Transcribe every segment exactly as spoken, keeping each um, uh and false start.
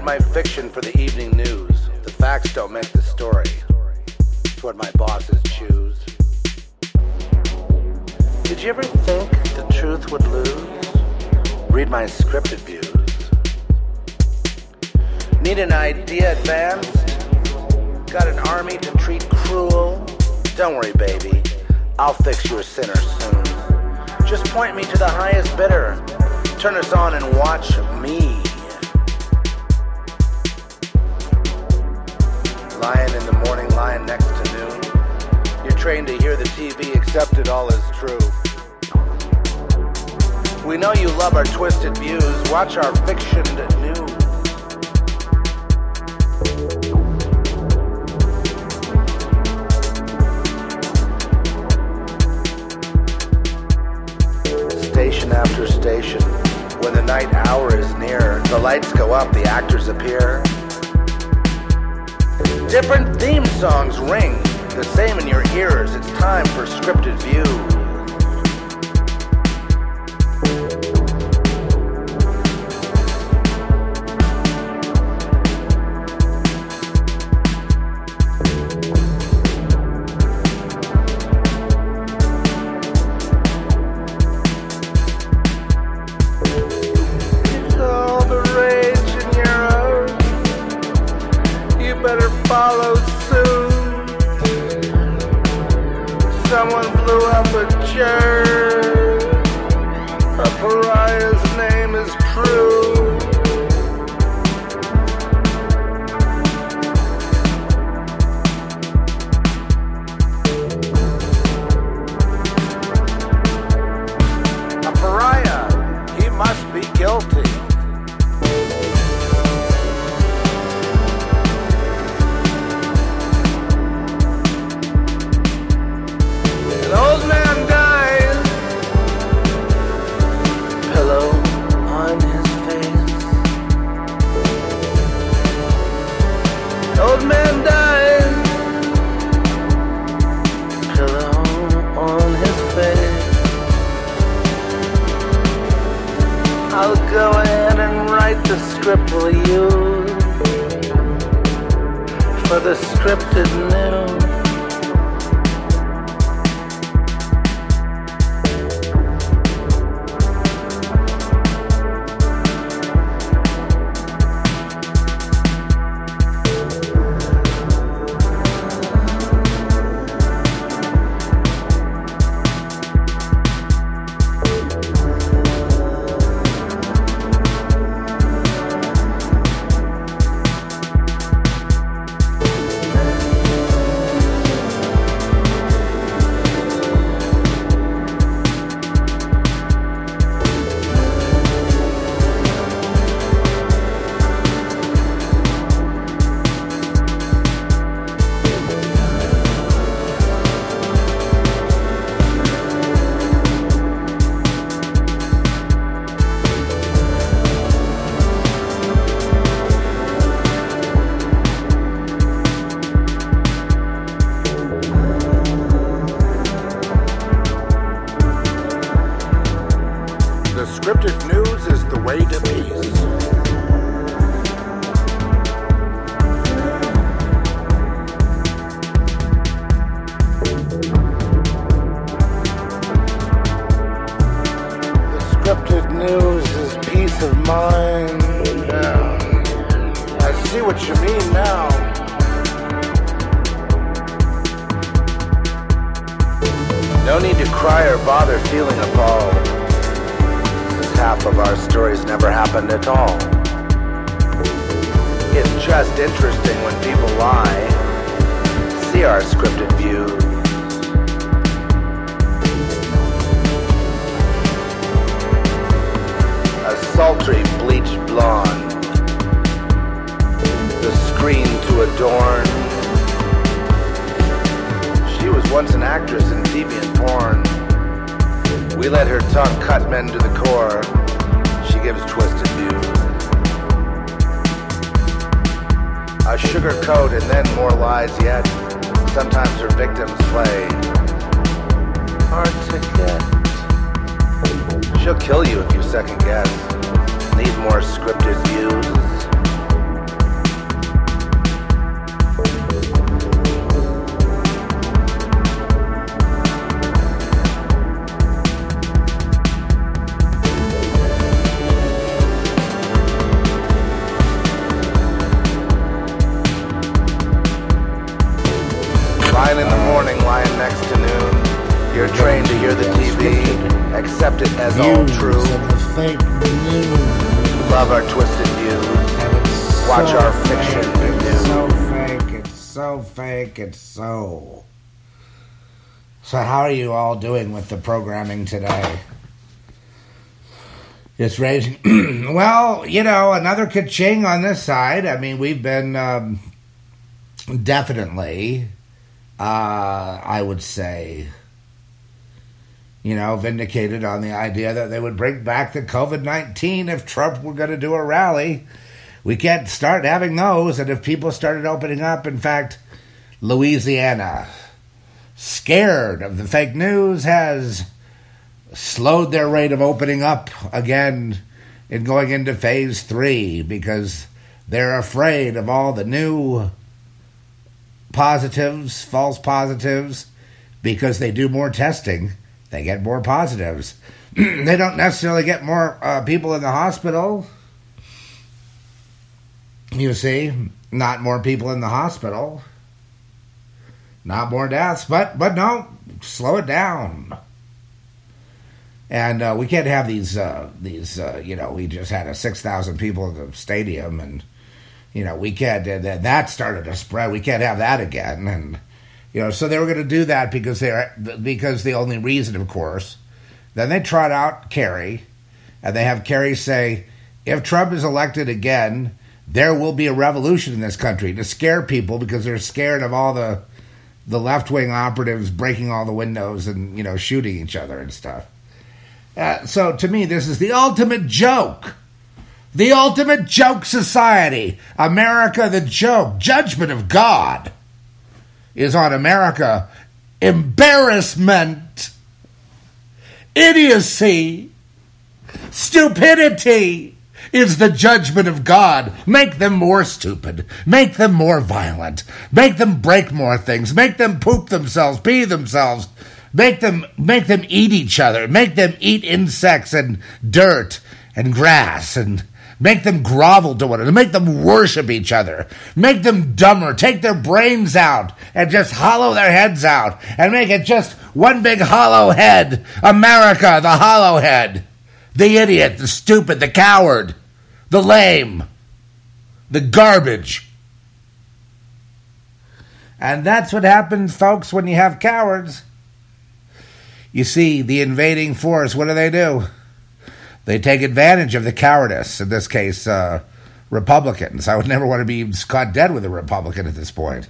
my fiction for the evening news. The facts don't make the story. It's what my bosses choose. Did you ever think the truth would lose? Read my scripted views. Need an idea advanced? Got an army to treat cruel? Don't worry, baby. I'll fix your sinner soon. Just point me to the highest bidder. Turn us on and watch me. Lying in the morning, lying next to noon. You're trained to hear the T V, accept it all as true. We know you love our twisted views. Watch our fictioned news. Station after station, when the night hour is near, the lights go up, the actors appear. Different theme songs ring, the same in your ears. It's time for scripted view. Follow suit. Someone blew up a church. A pariah's name is Prue. A pariah, he must be guilty. Old man died, pillow on his face. I'll go ahead and write the script we'll use for the scripted news. Scripted news is the way to peace. The scripted news is peace of mind. Yeah. I see what you mean now. No need to cry or bother feeling appalled. Half of our stories never happened at all. It's just interesting when people lie. See our scripted views. A sultry bleached blonde, the screen to adorn. She was once an actress in deviant porn. We let her tongue cut men to the core. She gives twisted views. A sugar coat and then more lies yet. Sometimes her victims play hard to get. She'll kill you if you second guess. Need more scripted views. morning lying next to noon. You're trained to hear the T V, accept it as all true. Fake news. Love our twisted views. Watch so our fiction be It's new. so fake, it's so fake, it's so... So how are you all doing with the programming today? It's raising... Well, you know, another ka-ching on this side. I mean, we've been um, definitely, uh, I would say, you know, vindicated on the idea that they would bring back the covid nineteen if Trump were going to do a rally. We can't start having those, and if people started opening up, in fact, Louisiana, scared of the fake news, has slowed their rate of opening up again and going into phase three because they're afraid of all the new positives, false positives, because they do more testing, they get more positives. They don't necessarily get more uh, people in the hospital. You see, not more people in the hospital, not more deaths, but but no, slow it down. And uh, we can't have these uh, these uh, you know, we just had a six thousand people in the stadium, and you know, we can't uh, that that started to spread. We can't have that again, and you know, so they were going to do that because they're because the only reason, of course. Then they trot out Kerry, and they have Kerry say, if Trump is elected again, there will be a revolution in this country, to scare people because they're scared of all the the left-wing operatives breaking all the windows and, you know, shooting each other and stuff. Uh, so to me, this is the ultimate joke. The ultimate joke society. America the joke. Judgment of God is on America. Embarrassment. Idiocy. Stupidity is the judgment of God. Make them more stupid. Make them more violent. Make them break more things. Make them poop themselves, pee themselves. Make them make them eat each other. Make them eat insects and dirt and grass, and make them grovel to one another. Make them worship each other. Make them dumber. Take their brains out and just hollow their heads out and make it just one big hollow head. America, the hollow head. The idiot, the stupid, the coward, the lame, the garbage. And that's what happens, folks, when you have cowards. You see, the invading force, what do they do? They take advantage of the cowardice, in this case, uh, Republicans. I would never want to be caught dead with a Republican at this point.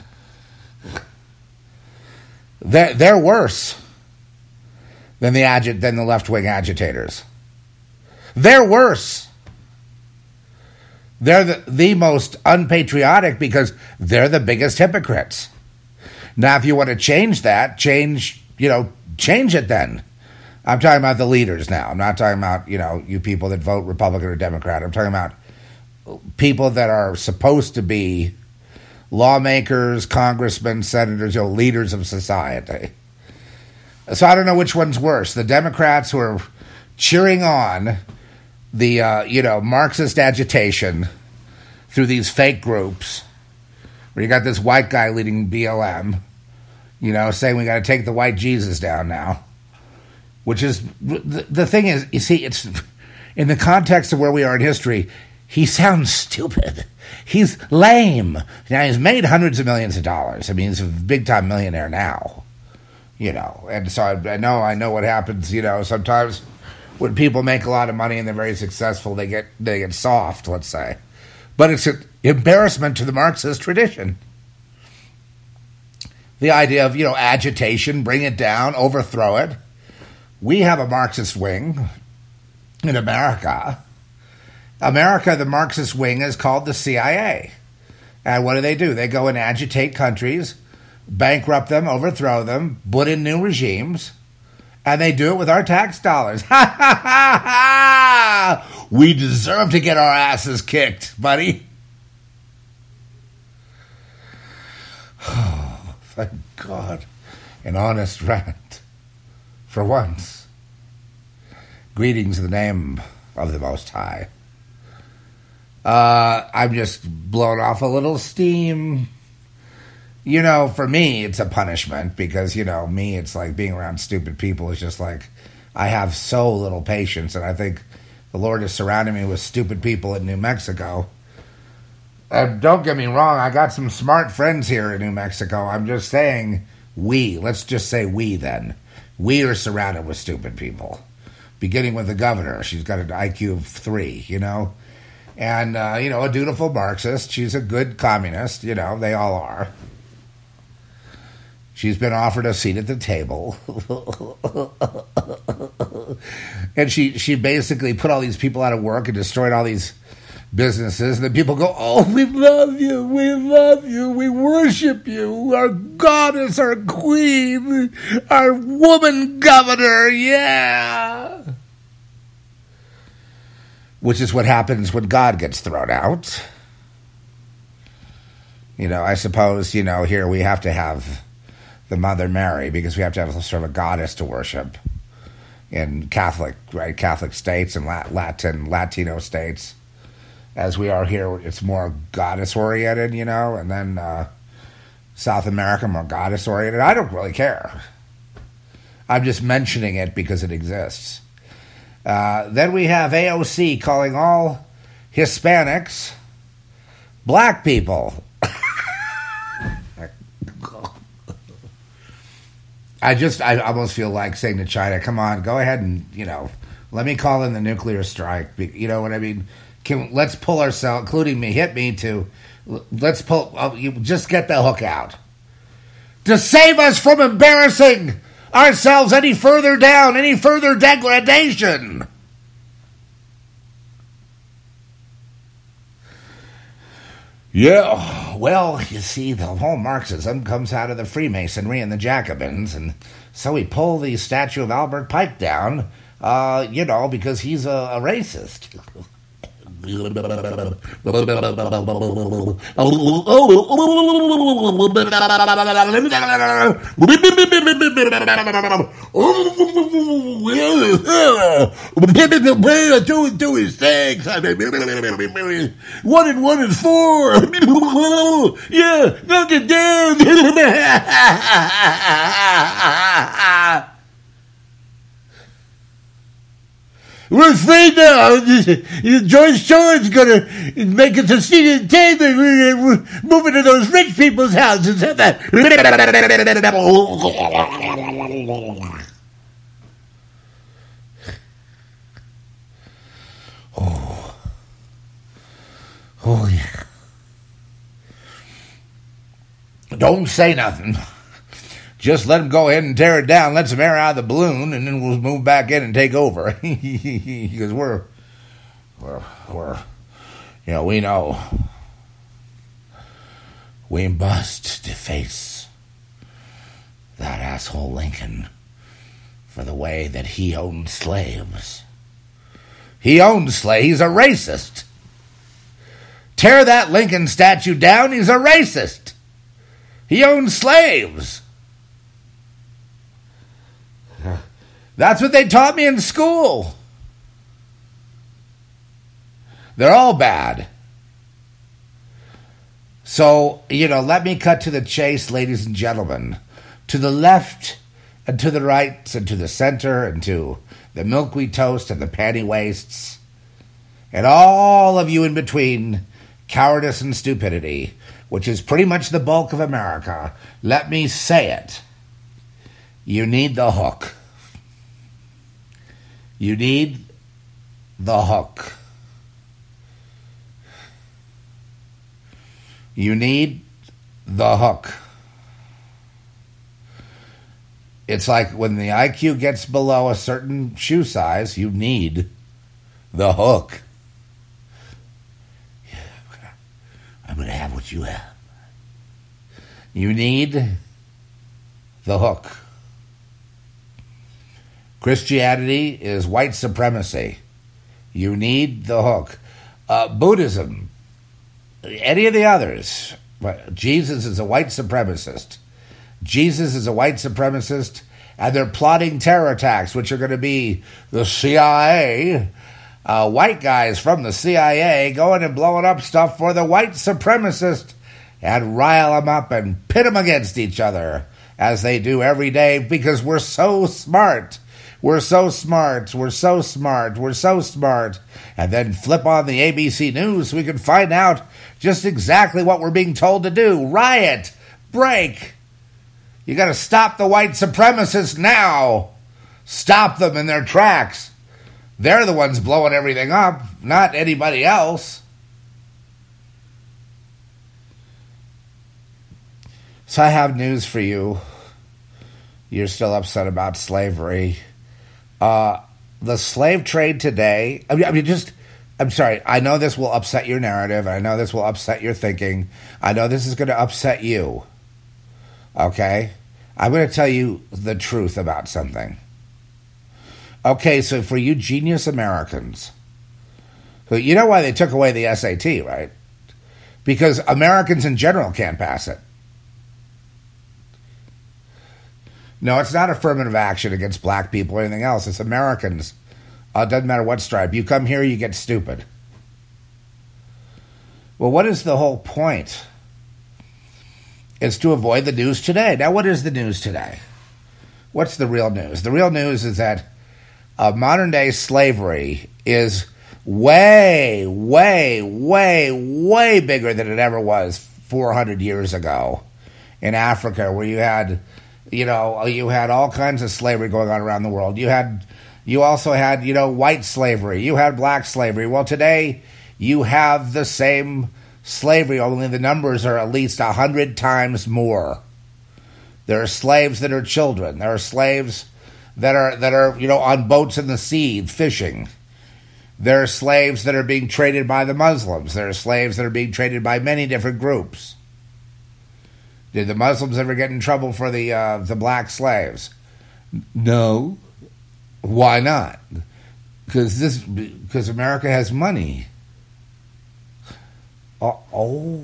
They're, they're worse than the, agi- than the left-wing agitators. They're worse. They're the, the most unpatriotic because they're the biggest hypocrites. Now, if you want to change that, change, you know, change it then. I'm talking about the leaders now. I'm not talking about, you know, you people that vote Republican or Democrat. I'm talking about people that are supposed to be lawmakers, congressmen, senators, you know, leaders of society. So I don't know which one's worse. The Democrats who are cheering on the, uh, you know, Marxist agitation through these fake groups, where you got this white guy leading B L M, you know, saying we got to take the white Jesus down now. Which is, the, the thing is, you see, it's, in the context of where we are in history, he sounds stupid. He's lame. Now, he's made hundreds of millions of dollars. I mean, he's a big-time millionaire now. You know, and so I, I know I know what happens, you know, sometimes when people make a lot of money and they're very successful, they get they get soft, let's say. But it's an embarrassment to the Marxist tradition. The idea of, you know, agitation, bring it down, overthrow it. We have a Marxist wing in America. America, the Marxist wing, is called the C I A. And what do they do? They go and agitate countries, bankrupt them, overthrow them, put in new regimes, and they do it with our tax dollars. Ha ha ha ha! We deserve to get our asses kicked, buddy. Oh, thank God. An honest rant. For once. Greetings in the name of the Most High. Uh, I'm just blowing off a little steam. you know, for me, it's a punishment because, you know, me, it's like being around stupid people is just like, I have so little patience, and I think the Lord has surrounded me with stupid people in New Mexico. And don't get me wrong, I got some smart friends here in New Mexico. I'm just saying we. Let's just say we then. We are surrounded with stupid people. Beginning with the governor. She's got an I Q of three, you know. And, uh, you know, a dutiful Marxist. She's a good communist. You know, they all are. She's been offered a seat at the table. And she, she basically put all these people out of work and destroyed all these businesses. And then people go, oh, we love you, we love you, we worship you, our goddess, our queen, our woman governor, yeah. Which is what happens when God gets thrown out. You know, I suppose, you know, here we have to have the Mother Mary because we have to have sort of a goddess to worship in Catholic, right, Catholic states and Latin, Latino states. As we are here, it's more goddess-oriented, you know, and then uh, South America, more goddess-oriented. I don't really care. I'm just mentioning it because it exists. Uh, then we have A O C calling all Hispanics black people. I just, I almost feel like saying to China, come on, go ahead and, you know, let me call in the nuclear strike. You know what I mean? Can, let's pull ourselves, including me, hit me to, let's pull, uh, you just get the hook out. To save us from embarrassing ourselves any further down, any further degradation. Yeah, well, you see, the whole Marxism comes out of the Freemasonry and the Jacobins, and so we pull the statue of Albert Pike down, uh, you know, because he's a, a racist. One and one is four. Yeah, knock it down. We're afraid now. George Soros going to make us a seat at the table. We're moving to those rich people's houses. Oh. Oh, yeah. Don't say nothing. Just let them go ahead and tear it down, let some air out of the balloon, and then we'll move back in and take over. Because we're, we're, we're, you know, we know we must deface that asshole Lincoln for the way that he owned slaves. He owned slaves. He's a racist. Tear that Lincoln statue down. He's a racist. He owned slaves. That's what they taught me in school. They're all bad. So, you know, let me cut to the chase, ladies and gentlemen. To the left and to the right and to the center and to the milkweed toast and the panty waists and all of you in between, cowardice and stupidity, which is pretty much the bulk of America. Let me say it. You need the hook. You need the hook. You need the hook. It's like when the I Q gets below a certain shoe size, you need the hook. I'm going to have what you have. You need the hook. Christianity is white supremacy. You need the hook. Uh, Buddhism, any of the others, Jesus is a white supremacist. Jesus is a white supremacist, and they're plotting terror attacks, which are going to be the C I A, uh, white guys from the C I A going and blowing up stuff for the white supremacist and rile them up and pit them against each other, as they do every day, because we're so smart. We're so smart. We're so smart. We're so smart. And then flip on the A B C News so we can find out just exactly what we're being told to do. Riot. Break. You got to stop the white supremacists now. Stop them in their tracks. They're the ones blowing everything up, not anybody else. So I have news for you. You're still upset about slavery. Uh, the slave trade today, I mean, I mean, just, I'm sorry, I know this will upset your narrative. I know this will upset your thinking. I know this is going to upset you. Okay? I'm going to tell you the truth about something. Okay, so for you genius Americans, who, you know why they took away the S A T, right? Because Americans in general can't pass it. No, it's not affirmative action against black people or anything else. It's Americans. Uh, doesn't matter what stripe. You come here, you get stupid. Well, what is the whole point? It's to avoid the news today. Now, what is the news today? What's the real news? The real news is that uh, modern-day slavery is way, way, way, way bigger than it ever was four hundred years ago in Africa, where you had... You know, you had all kinds of slavery going on around the world. You had, you also had, you know, white slavery. You had black slavery. Well, today you have the same slavery, only the numbers are at least a hundred times more. There are slaves that are children. There are slaves that are that are you know on boats in the sea fishing. There are slaves that are being traded by the Muslims. There are slaves that are being traded by many different groups. Did the Muslims ever get in trouble for the uh, the black slaves? No. Why not? Because this because America has money. Oh, oh,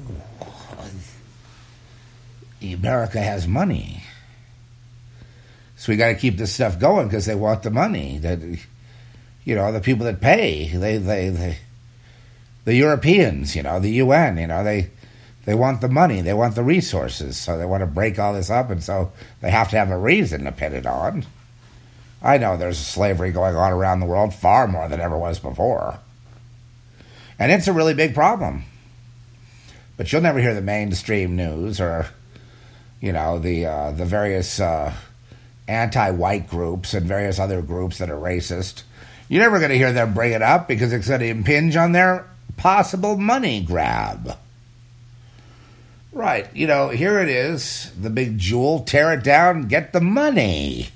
America has money. So we got to keep this stuff going because they want the money. That you know the people that pay they they they the Europeans, you know the U N, you know they. They want the money. They want the resources. So they want to break all this up, and so they have to have a reason to pin it on. I know there's slavery going on around the world, far more than ever was before. And it's a really big problem. But you'll never hear the mainstream news or, you know, the, uh, the various uh, anti-white groups and various other groups that are racist. You're never going to hear them bring it up because it's going to impinge on their possible money grab. Right, you know, here it is, the big jewel, tear it down, get the money.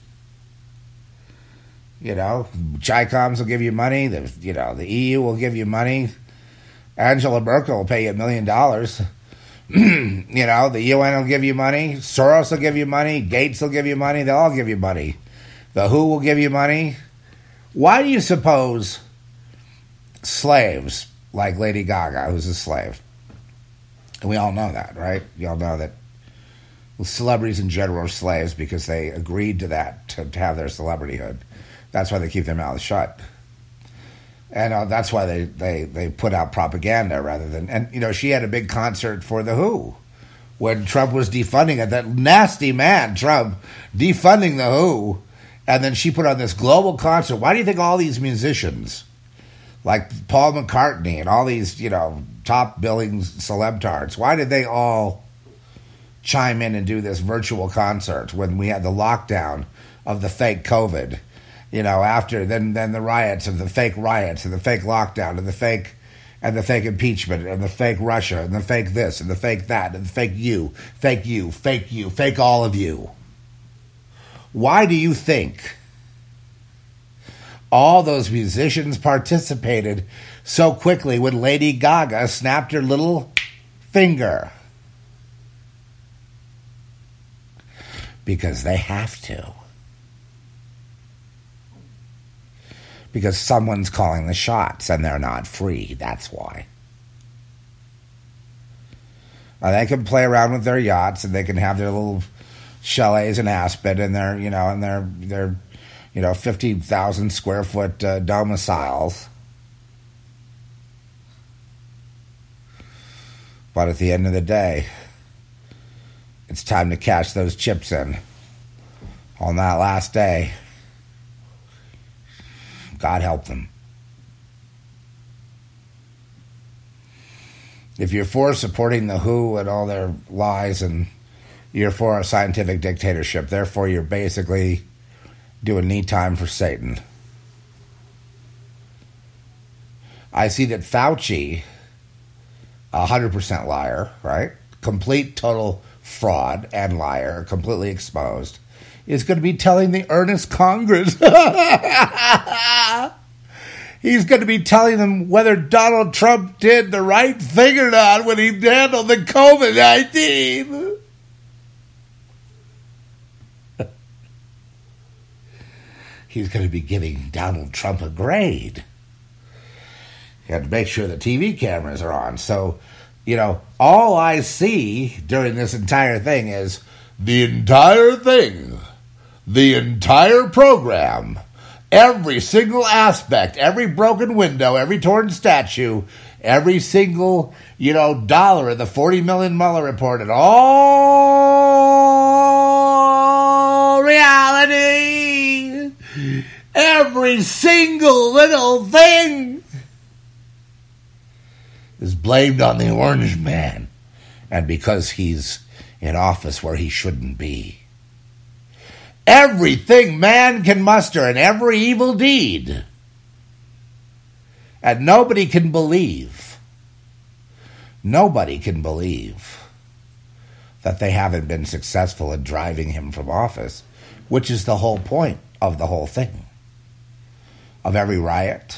You know, Chi-Coms will give you money, the you know, the E U will give you money, Angela Merkel will pay you a million dollars. You know, the U N will give you money, Soros will give you money, Gates will give you money, they'll all give you money. The W H O will give you money. Why do you suppose slaves, like Lady Gaga, who's a slave, and we all know that, right? You all know that celebrities in general are slaves because they agreed to that, to, to have their celebrityhood. That's why they keep their mouths shut. And uh, that's why they, they, they put out propaganda rather than... And, you know, she had a big concert for The W H O when Trump was defunding it. That nasty man, Trump, defunding The W H O. And then she put on this global concert. Why do you think all these musicians, like Paul McCartney and all these, you know... top billing celebtards, why did they all chime in and do this virtual concert when we had the lockdown of the fake COVID? You know, after then then the riots and the fake riots and the fake lockdown and the fake and the fake impeachment and the fake Russia and the fake this and the fake that and the fake you, fake you, fake you, fake all of you. Why do you think all those musicians participated so quickly when Lady Gaga snapped her little finger? Because they have to. Because someone's calling the shots and they're not free. That's why. Now, they can play around with their yachts and they can have their little chalets in Aspen and their, you know, and their, their, you know, fifty thousand square foot uh, domiciles. But at the end of the day, it's time to cash those chips in on that last day. God help them. If you're for supporting the W H O and all their lies, and you're for a scientific dictatorship, therefore you're basically doing knee time for Satan. I see that Fauci, a one hundred percent liar, right? Complete, total fraud and liar, completely exposed, is going to be telling the earnest Congress. He's going to be telling them whether Donald Trump did the right thing or not when he handled the covid nineteen. He's going to be giving Donald Trump a grade. You have to make sure the T V cameras are on. So, you know, all I see during this entire thing is the entire thing, the entire program, every single aspect, every broken window, every torn statue, every single, you know, dollar of the forty million Mueller report, and all reality, every single little thing is blamed on the Orange Man, and because he's in office where he shouldn't be. Everything man can muster and every evil deed. And nobody can believe, nobody can believe that they haven't been successful in driving him from office, which is the whole point of the whole thing. Of every riot,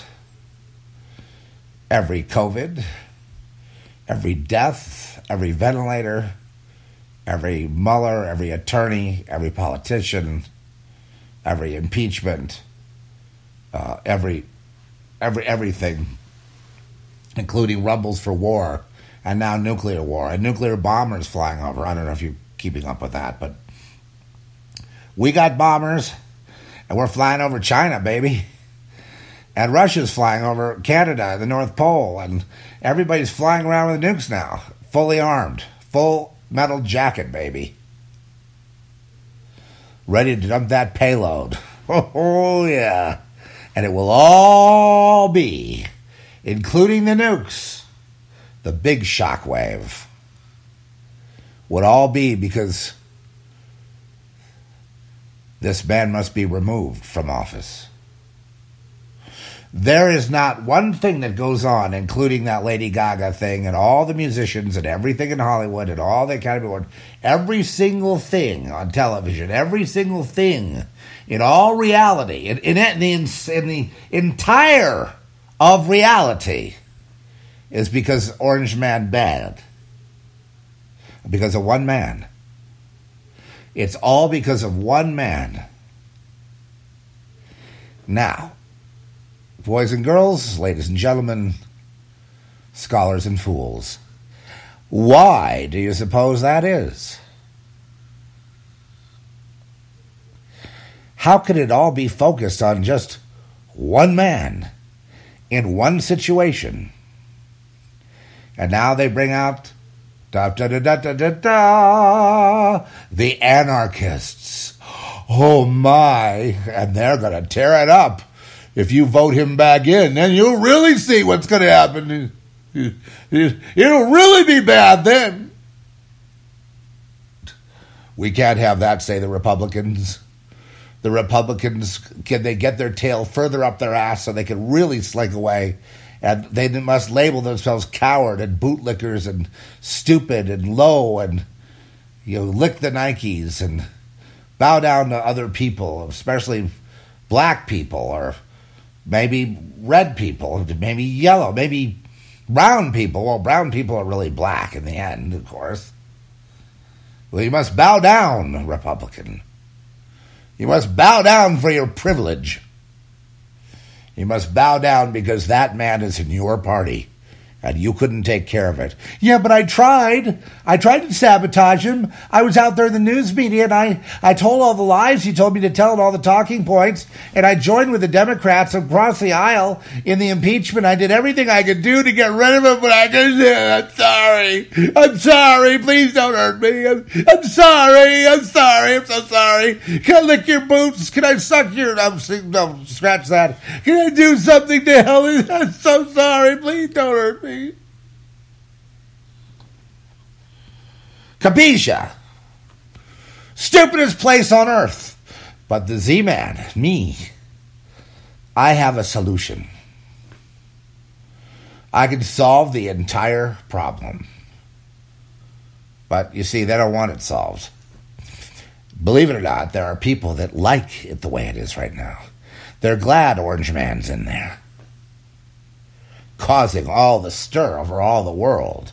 every COVID, every death, every ventilator, every Mueller, every attorney, every politician, every impeachment, uh, every, every everything, including rumbles for war, and now nuclear war, and nuclear bombers flying over. I don't know if you're keeping up with that, but we got bombers, and we're flying over China, baby. And Russia's flying over Canada, the North Pole, and everybody's flying around with nukes now, fully armed, full metal jacket, baby. Ready to dump that payload. Oh, yeah. And it will all be, including the nukes, the big shockwave, would all be because this man must be removed from office. There is not one thing that goes on, including that Lady Gaga thing and all the musicians and everything in Hollywood and all the Academy Award, every single thing on television, every single thing in all reality, in, in, in, the, in the entire of reality, is because Orange Man bad. Because of one man. It's all because of one man. Now, boys and girls, ladies and gentlemen, scholars and fools, why do you suppose that is? How could it all be focused on just one man in one situation? And now they bring out da da da da da da da the anarchists. Oh my, and they're going to tear it up. If you vote him back in, then you'll really see what's going to happen. It'll really be bad then. We can't have that, say the Republicans. The Republicans, can they get their tail further up their ass so they can really slink away? And they must label themselves coward and bootlickers and stupid and low and, you know, lick the Nikes and bow down to other people, especially black people or maybe red people, maybe yellow, maybe brown people. Well, brown people are really black in the end, of course. Well, you must bow down, Republican. You must bow down for your privilege. You must bow down because that man is in your party, And you couldn't take care of it. Yeah, but I tried. I tried to sabotage him. I was out there in the news media, and I, I told all the lies he told me to tell and all the talking points, and I joined with the Democrats across the aisle in the impeachment. I did everything I could do to get rid of him, but I couldn't do it. I'm sorry. I'm sorry. Please don't hurt me. I'm, I'm sorry. I'm sorry. I'm so sorry. Can I lick your boots? Can I suck your... No, no, scratch that. Can I do something to help you? I'm so sorry. Please don't hurt me. Capisce? Stupidest place on earth. But the Z-Man, me, I have a solution. I can solve the entire problem. But you see, they don't want it solved. Believe it or not, there are people that like it the way it is right now. They're glad Orange Man's in there, causing all the stir over all the world.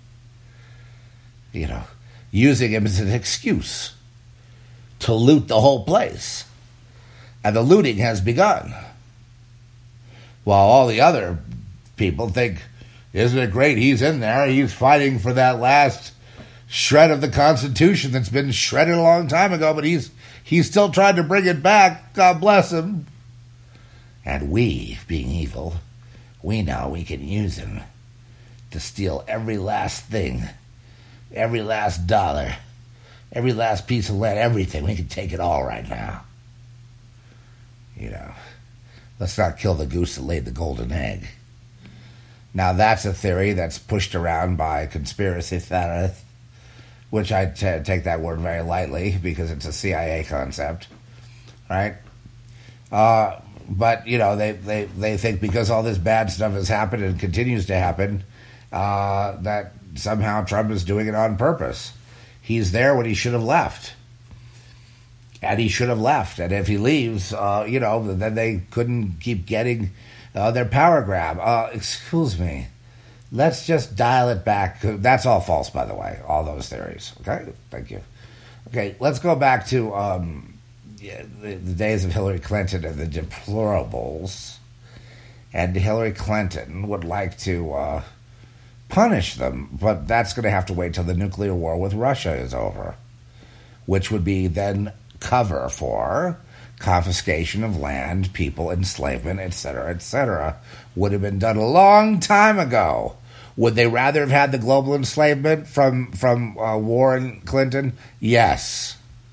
You know, using him as an excuse to loot the whole place. And the looting has begun. While all the other people think, isn't it great he's in there, he's fighting for that last shred of the Constitution that's been shredded a long time ago, but he's he's still trying to bring it back, God bless him. And we, being evil, we know we can use him to steal every last thing, every last dollar, every last piece of land, everything. We can take it all right now. You know, let's not kill the goose that laid the golden egg. Now, that's a theory that's pushed around by conspiracy theorists, which I t- take that word very lightly because it's a C I A concept, right? Uh, but, you know, they, they, they think because all this bad stuff has happened and continues to happen, uh, that somehow Trump is doing it on purpose. He's there when he should have left. And he should have left. And if he leaves, uh, you know, then they couldn't keep getting uh, their power grab. Uh, excuse me. Let's just dial it back. That's all false, by the way, all those theories. Okay? Thank you. Okay, let's go back to um, yeah, the, the days of Hillary Clinton and the deplorables. And Hillary Clinton would like to uh, punish them, but that's going to have to wait till the nuclear war with Russia is over, which would be then cover for confiscation of land, people, enslavement, et cetera, et cetera. Would have been done a long time ago. Would they rather have had the global enslavement from, from uh, Warren Clinton? Yes.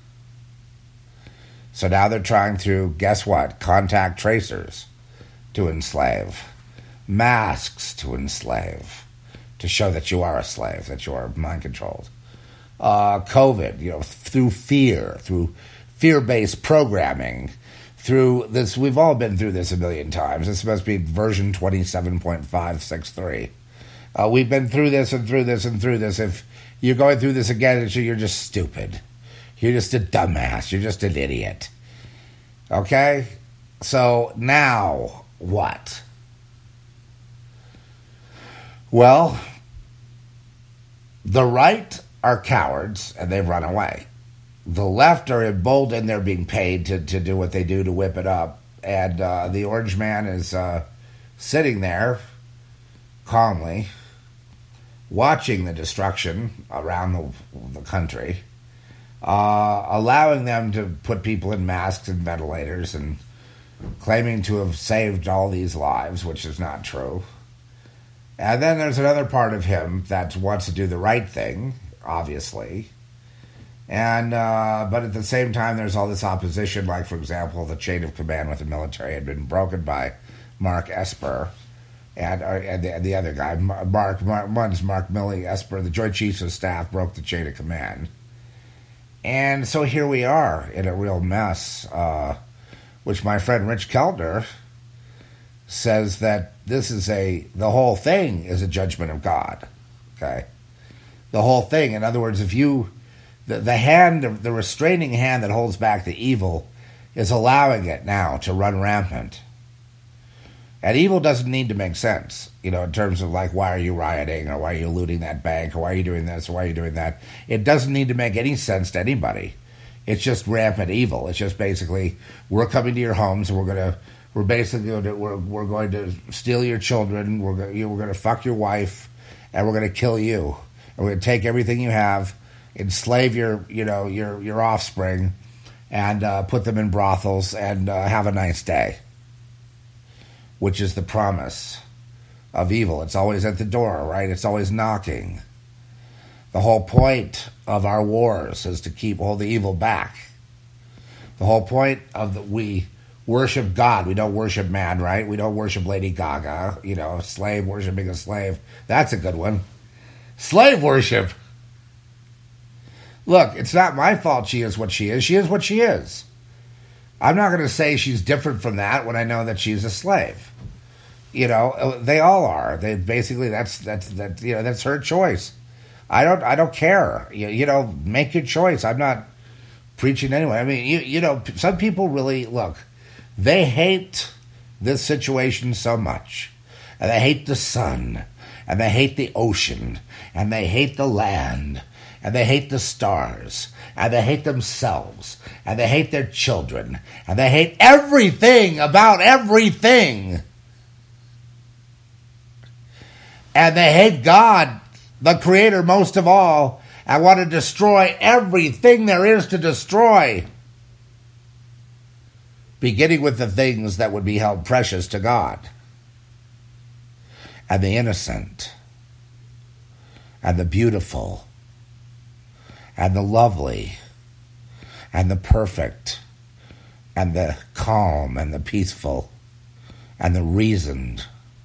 So now they're trying to, guess what? Contact tracers to enslave. Masks to enslave. To show that you are a slave, that you are mind-controlled. Uh, COVID, you know, through fear, through fear-based programming, through this, we've all been through this a million times. This must be version twenty-seven point five six three. Uh, we've been through this and through this and through this. If you're going through this again, you're just stupid. You're just a dumbass. You're just an idiot. Okay? So now what? Well, the right are cowards, and they've run away. The left are emboldened, they're being paid to, to do what they do to whip it up. And uh, the Orange Man is uh, sitting there calmly, watching the destruction around the, the country, uh, allowing them to put people in masks and ventilators and claiming to have saved all these lives, which is not true. And then there's another part of him that wants to do the right thing, obviously. And uh, but at the same time, there's all this opposition, like, for example, the chain of command with the military had been broken by Mark Esper and, uh, and, the, and the other guy, Mark, Mark, one's Mark Milley Esper, the Joint Chiefs of Staff, broke the chain of command. And so here we are in a real mess, uh, which my friend Rich Keltner says that this is a, the whole thing is a judgment of God, okay? The whole thing. In other words, if you, the, the hand, the restraining hand that holds back the evil is allowing it now to run rampant. And evil doesn't need to make sense, you know, in terms of like, why are you rioting, or why are you looting that bank, or why are you doing this, or why are you doing that? It doesn't need to make any sense to anybody. It's just rampant evil. It's just basically, we're coming to your homes and we're going to We're basically going to, we're, we're going to steal your children. We're going, we're going to fuck your wife, and we're going to kill you. And we're going to take everything you have, enslave your, you know, your your offspring, and uh, put them in brothels, and uh, have a nice day. Which is the promise of evil. It's always at the door, right? It's always knocking. The whole point of our wars is to keep all the evil back. The whole point of the, we worship God. We don't worship man, right? We don't worship Lady Gaga. You know, slave worshiping a slave. That's a good one. Slave worship. Look, it's not my fault she is what she is. She is what she is. I'm not going to say she's different from that when I know that she's a slave. You know, they all are. They basically that's that's that you know that's her choice. I don't I don't care. You, you know, make your choice. I'm not preaching anyway. I mean, you you know, some people really look. They hate this situation so much, and they hate the sun, and they hate the ocean, and they hate the land, and they hate the stars, and they hate themselves, and they hate their children, and they hate everything about everything. And they hate God, the Creator, most of all, and want to destroy everything there is to destroy, beginning with the things that would be held precious to God, and the innocent, and the beautiful, and the lovely, and the perfect, and the calm, and the peaceful, and the reasoned.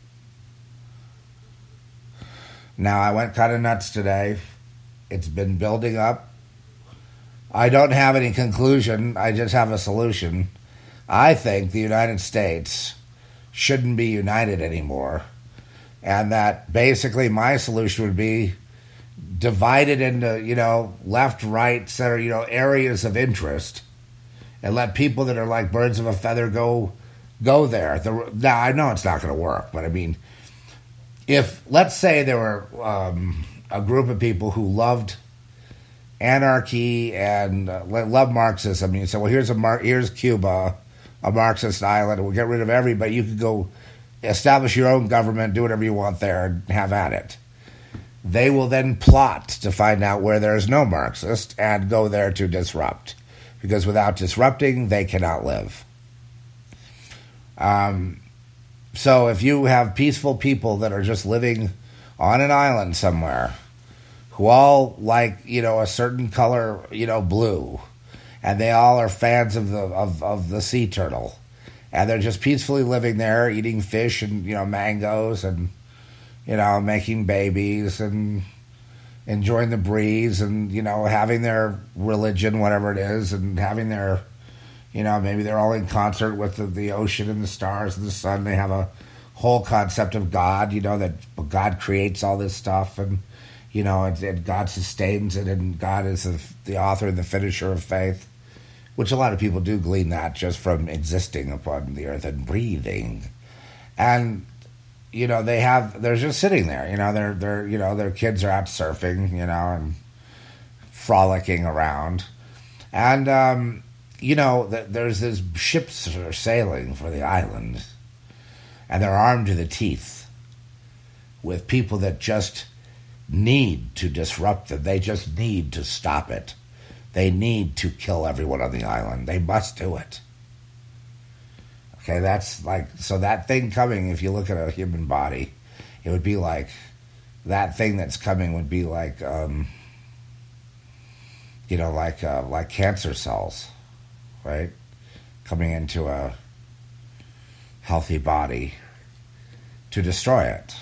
Now, I went kind of nuts today. It's been building up. I don't have any conclusion. I just have a solution. I think the United States shouldn't be united anymore. And that basically my solution would be divided into, you know, left, right, center, you know, areas of interest, and let people that are like birds of a feather go go there. The, now, I know it's not going to work, but I mean, if, let's say there were um, a group of people who loved anarchy and uh, loved Marxism, you say, well, here's a Mar- here's Cuba, a Marxist island, we'll get rid of everybody. You could go establish your own government, do whatever you want there, and have at it. They will then plot to find out where there is no Marxist and go there to disrupt. Because without disrupting, they cannot live. Um, so if you have peaceful people that are just living on an island somewhere, who all like, you know, a certain color, you know, blue, and they all are fans of the of, of the sea turtle, and they're just peacefully living there, eating fish and, you know, mangoes, and, you know, making babies and enjoying the breeze, and, you know, having their religion, whatever it is, and having their, you know, maybe they're all in concert with the, the ocean and the stars and the sun. They have a whole concept of God, you know, that God creates all this stuff, and, you know, and, and God sustains it, and God is the, the author and the finisher of faith, which a lot of people do glean that just from existing upon the earth and breathing. And, you know, they have, they're just sitting there, you know, they're, they're, you know, their kids are out surfing, you know, and frolicking around. And, um, you know, th- there's these ships that are sailing for the island, and they're armed to the teeth with people that just need to disrupt them. They just need to stop it. They need to kill everyone on the island. They must do it. Okay, that's like, so that thing coming, if you look at a human body, it would be like, that thing that's coming would be like, um, you know, like uh, like cancer cells, right? Coming into a healthy body to destroy it.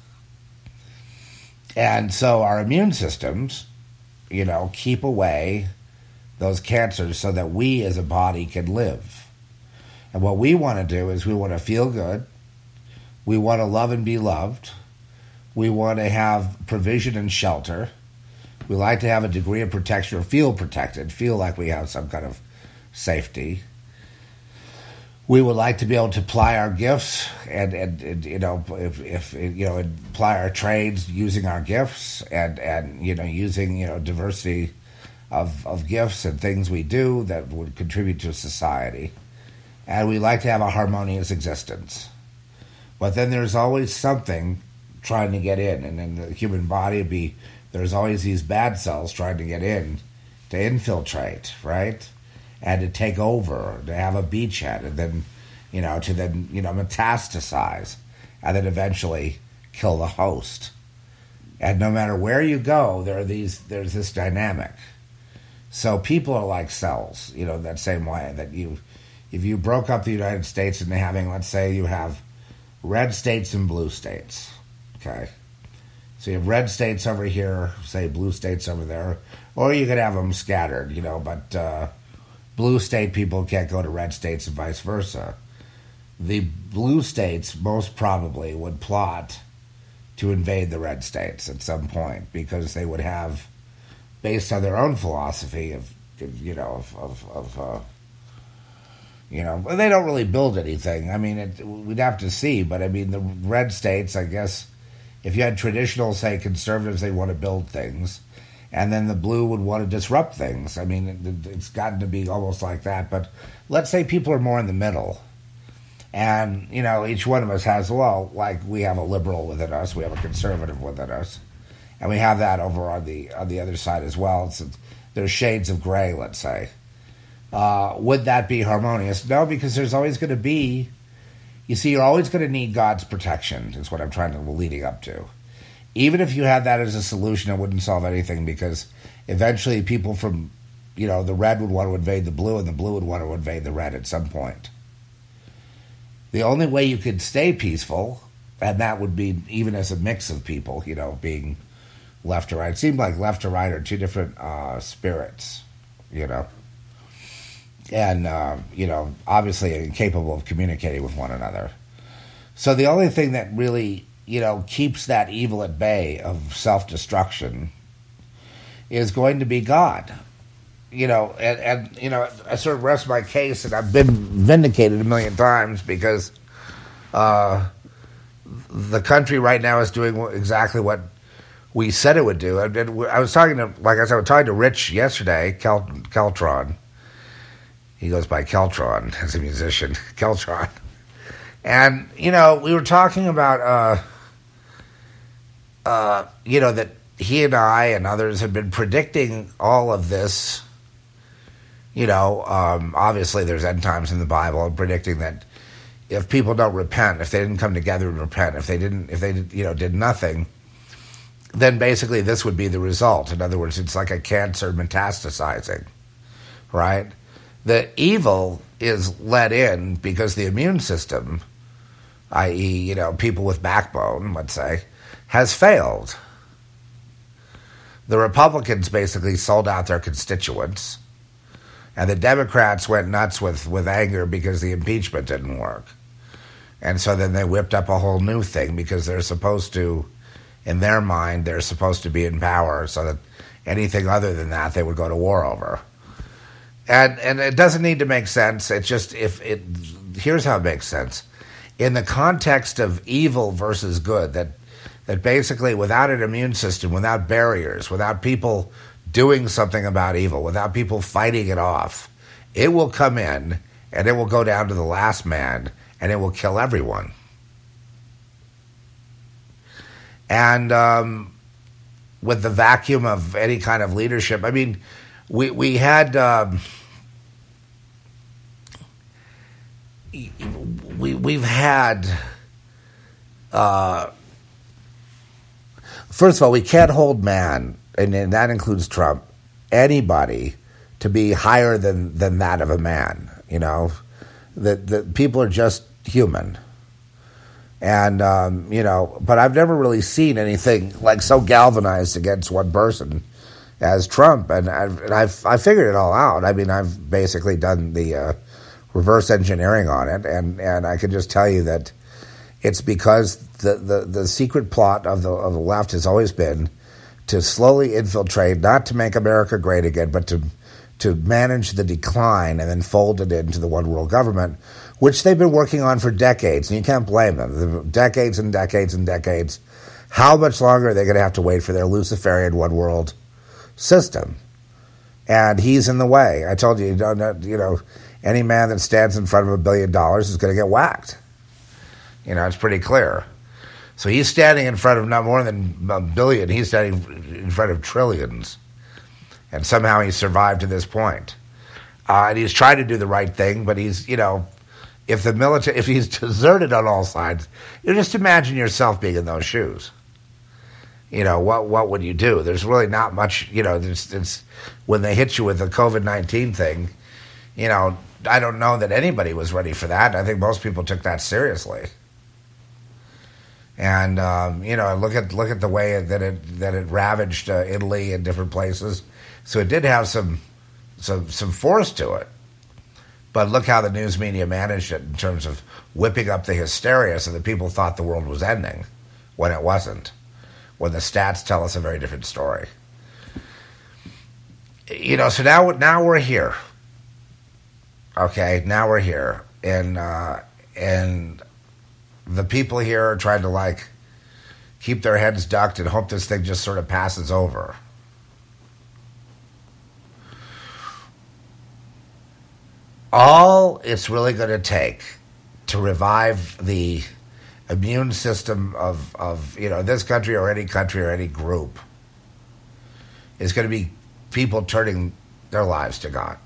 And so our immune systems, you know, keep away those cancers so that we as a body can live. And what we want to do is we want to feel good. We want to love and be loved. We want to have provision and shelter. We like to have a degree of protection or feel protected, feel like we have some kind of safety. We would like to be able to apply our gifts and, and, and you know, if, if you know, apply our trades using our gifts and, and you know, using, you know, diversity of, of gifts and things we do that would contribute to society. and we like to have a harmonious existence. But then there's always something trying to get in, and in the human body, would be there's always these bad cells trying to get in, to infiltrate, right, and to take over, to have a beachhead, and then, you know, to then, you know, metastasize, and then eventually kill the host. And no matter where you go, there are these. There's this dynamic. So people are like cells, you know, that same way that you, if you broke up the United States into having, let's say, you have red states and blue states, okay. So you have red states over here, say blue states over there, or you could have them scattered, you know, but uh, blue state people can't go to red states and vice versa. The blue states most probably would plot to invade the red states at some point because they would have, based on their own philosophy of, you know, of, of, of uh, you know, they don't really build anything. I mean, it, we'd have to see, but I mean, the red states, I guess, if you had traditional, say, conservatives, they want to build things, and then the blue would want to disrupt things. I mean, it, it's gotten to be almost like that, but let's say people are more in the middle, and, you know, each one of us has, well, like, we have a liberal within us, we have a conservative within us, and we have that over on the on the other side as well. It's, there's shades of gray, let's say. Uh, would that be harmonious? No, because there's always going to be, you see, you're always going to need God's protection, is what I'm trying to, leading up to. Even if you had that as a solution, it wouldn't solve anything, because eventually people from, you know, the red would want to invade the blue, and the blue would want to invade the red at some point. The only way you could stay peaceful, and that would be even as a mix of people, you know, being left or right. It seemed like left or right are two different uh, spirits, you know. And, uh, you know, obviously incapable of communicating with one another. So the only thing that really, you know, keeps that evil at bay of self-destruction is going to be God. You know, and, and, you know, I sort of rest my case, and I've been vindicated a million times, because uh, the country right now is doing exactly what we said it would do. I, I was talking to, like I said, I was talking to Rich yesterday, Kel, Keltron. He goes by Keltron as a musician, Keltron. And, you know, we were talking about, uh, uh, you know, that he and I and others have been predicting all of this. You know, um, obviously there's end times in the Bible, predicting that if people don't repent, if they didn't come together and repent, if they didn't, if they, you know, did nothing, then basically this would be the result. In other words, it's like a cancer metastasizing, right? The evil is let in because the immune system, that is, you know, people with backbone, let's say, has failed. The Republicans basically sold out their constituents, and the Democrats went nuts with, with anger because the impeachment didn't work. And so then they whipped up a whole new thing, because they're supposed to, in their mind, they're supposed to be in power, so that anything other than that they would go to war over. And and it doesn't need to make sense. It's just, if it, here's how it makes sense. In the context of evil versus good, that that basically without an immune system, without barriers, without people doing something about evil, without people fighting it off, it will come in and it will go down to the last man and it will kill everyone. And um, with the vacuum of any kind of leadership, I mean, we we had um, we we've had uh, first of all, we can't hold man, and, and that includes Trump, anybody to be higher than, than that of a man. You know, that that people are just human. And, um, you know, but I've never really seen anything like so galvanized against one person as Trump. And I've, and I've I figured it all out. I mean, I've basically done the uh, reverse engineering on it. And, and I can just tell you that it's because the, the, the secret plot of the, of the left has always been to slowly infiltrate, not to make America great again, but to to manage the decline and then fold it into the one world government, which they've been working on for decades, and you can't blame them. Decades and decades and decades. How much longer are they going to have to wait for their Luciferian one world system? And he's in the way. I told you, you know, you know, any man that stands in front of a billion dollars is going to get whacked. You know, it's pretty clear. So he's standing in front of not more than a billion. He's standing in front of trillions. And somehow he survived to this point. Uh, and he's trying to do the right thing, but he's, you know, if the military, if he's deserted on all sides, you just imagine yourself being in those shoes. You know, what what would you do? There's really not much, you know, there's, it's, when they hit you with the covid nineteen thing, you know, I don't know that anybody was ready for that. I think most people took that seriously. And, um, you know, look at look at the way that it that it ravaged uh, Italy and different places. So it did have some, some, some force to it. But look how the news media managed it in terms of whipping up the hysteria so that people thought the world was ending when it wasn't. When the stats tell us a very different story. You know, so now, now we're here. Okay, now we're here. And, uh, and the people here are trying to, like, keep their heads ducked and hope this thing just sort of passes over. All it's really going to take to revive the immune system of, of, you know, this country or any country or any group is going to be people turning their lives to God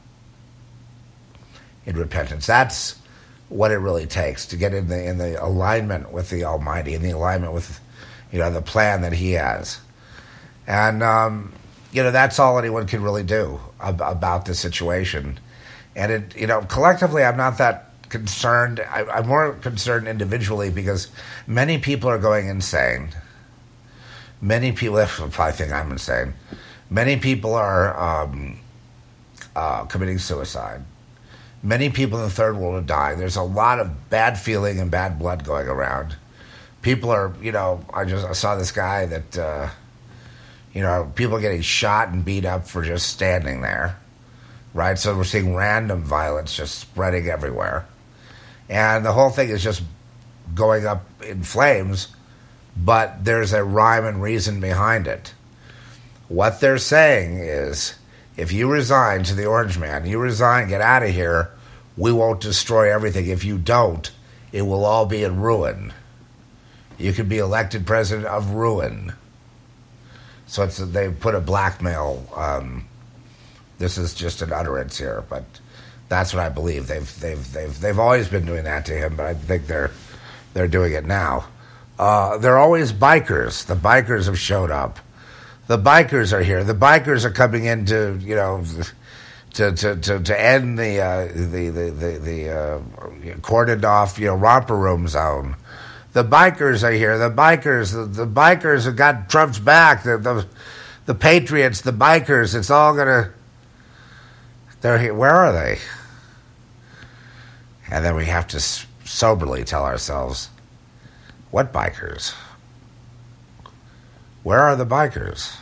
in repentance. That's what it really takes to get in the in the alignment with the Almighty, in the alignment with, you know, the plan that He has. And, um, you know, that's all anyone can really do ab- about the situation. And, it, you know, collectively, I'm not that concerned. I, I'm more concerned individually because many people are going insane. Many people, they probably think I'm insane. Many people are um, uh, committing suicide. Many people in the third world are dying. There's a lot of bad feeling and bad blood going around. People are, you know, I just I saw this guy that, uh, you know, people are getting shot and beat up for just standing there. Right, so we're seeing random violence just spreading everywhere. And the whole thing is just going up in flames, but there's a rhyme and reason behind it. What they're saying is, if you resign to the Orange Man, you resign, get out of here, we won't destroy everything. If you don't, it will all be in ruin. You could be elected president of ruin. So it's they put a blackmail... Um, This is just an utterance here, but that's what I believe. They've they've they've they've always been doing that to him, but I think they're they're doing it now. Uh, they're always bikers. The bikers have showed up. The bikers are here. The bikers are coming in to you know to to to, to end the uh, the the the, the uh, cordoned off you know romper room zone. The bikers are here. The bikers the, the bikers have got Trump's back. The the the patriots. The bikers. It's all gonna. They're here. Where are they? And then we have to soberly tell ourselves, what bikers? Where are the bikers?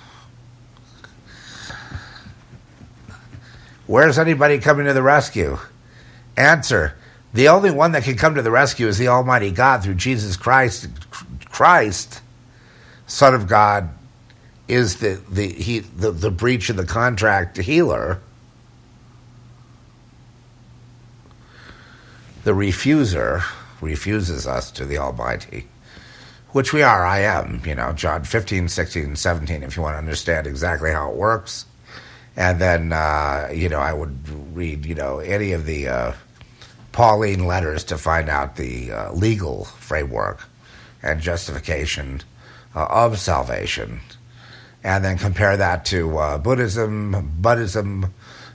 Where's anybody coming to the rescue? Answer, the only one that can come to the rescue is the Almighty God through Jesus Christ. Christ, Son of God, is the the he the, the breach of the contract healer. The refuser refuses us to the Almighty, which we are, I am, you know, John fifteen, sixteen, seventeen, if you want to understand exactly how it works. And then, uh, you know, I would read, you know, any of the uh, Pauline letters to find out the uh, legal framework and justification uh, of salvation. And then compare that to uh, Buddhism, Buddhism,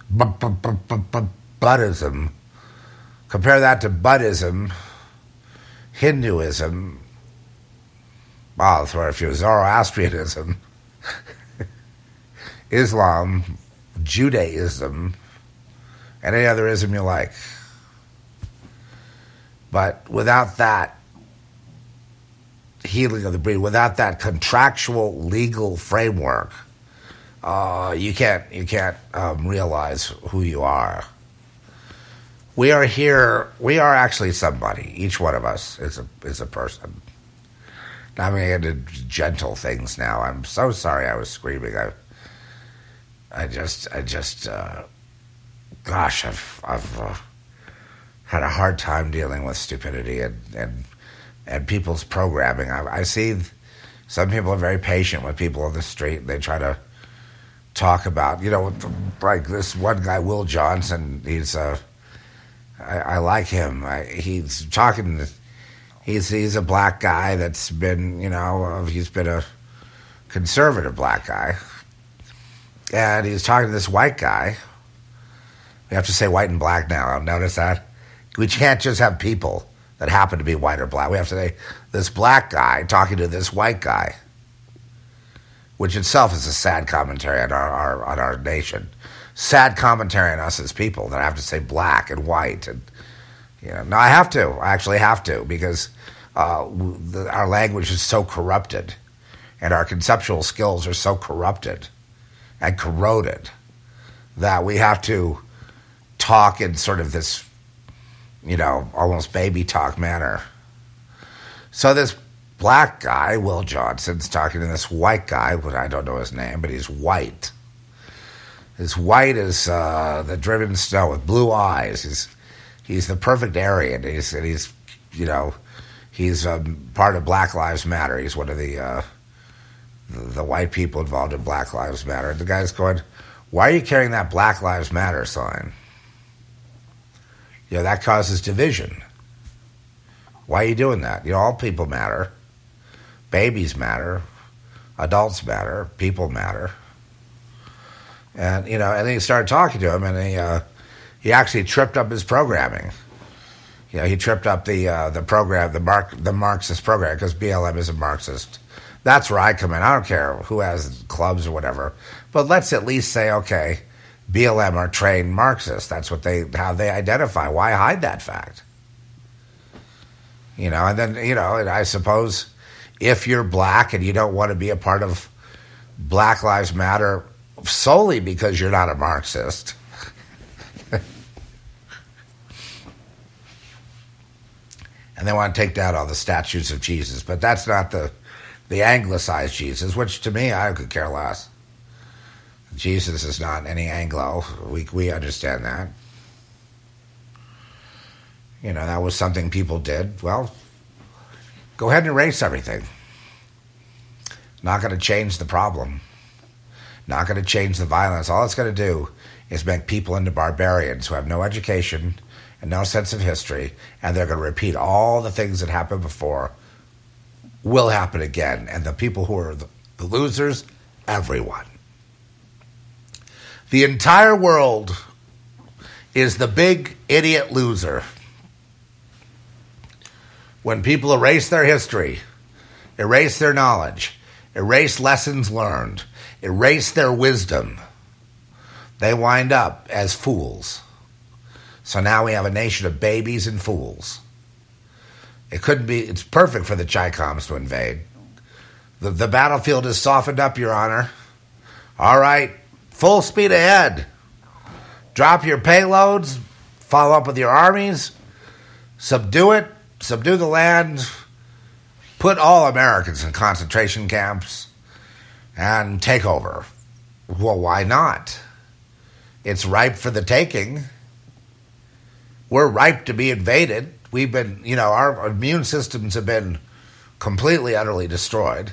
Buddhism. Compare that to Buddhism, Hinduism, well, I'll throw a few, Zoroastrianism, Islam, Judaism, and any other ism you like. But without that healing of the breed, without that contractual legal framework, uh, you can't you can't um, realize who you are. We are here. We are actually somebody. Each one of us is a is a person. Now I'm going to get into gentle things now. I'm so sorry I was screaming. I, I just, I just, uh, gosh, I've, I've uh, had a hard time dealing with stupidity and and, and people's programming. I, I see some people are very patient with people on the street. They try to talk about, you know, like this one guy, Will Johnson. He's, uh, I, I like him. I, he's talking. He's he's a black guy that's been, you know, uh, he's been a conservative black guy, and he's talking to this white guy. We have to say white and black now. Notice that we can't just have people that happen to be white or black. We have to say this black guy talking to this white guy, which itself is a sad commentary on our, our on our nation. Sad commentary on us as people that I have to say black and white. And, you know, no, I have to. I actually have to because uh, the, our language is so corrupted and our conceptual skills are so corrupted and corroded that we have to talk in sort of this, you know, almost baby talk manner. So this black guy, Will Johnson's talking to this white guy, but I don't know his name, but he's white. His white is uh, the driven snow with blue eyes. He's he's the perfect Aryan. He's and he's you know he's um, part of Black Lives Matter. He's one of the, uh, the the white people involved in Black Lives Matter. And the guy's going, "Why are you carrying that Black Lives Matter sign? You know that causes division. Why are you doing that? You know all people matter, babies matter, adults matter, people matter." And, you know, and then he started talking to him, and he uh, he actually tripped up his programming. You know, he tripped up the uh, the program, the Mark the Marxist program, because B L M is a Marxist. That's where I come in. I don't care who has clubs or whatever, but let's at least say, okay, B L M are trained Marxists. That's what they how they identify. Why hide that fact? You know, and then you know, and I suppose if you're black and you don't want to be a part of Black Lives Matter solely because you're not a Marxist, and they want to take down all the statues of Jesus, but that's not the the anglicized Jesus, which to me I could care less. Jesus is not any Anglo. We we understand that. You know, that was something people did. Well, go ahead and erase everything. Not going to change the problem. Not going to change the violence. All it's going to do is make people into barbarians who have no education and no sense of history, and they're going to repeat all the things that happened before will happen again. And the people who are the, the losers, everyone. The entire world is the big idiot loser. When people erase their history, erase their knowledge, erase lessons learned, erase their wisdom, they wind up as fools. So now we have a nation of babies and fools. It couldn't be, it's perfect for the Chi-Coms to invade. The, the battlefield is softened up, Your Honor. All right, full speed ahead. Drop your payloads, follow up with your armies, subdue it, subdue the land, put all Americans in concentration camps, and take over. Well, why not? It's ripe for the taking. We're ripe to be invaded. We've been, you know, our immune systems have been completely, utterly destroyed.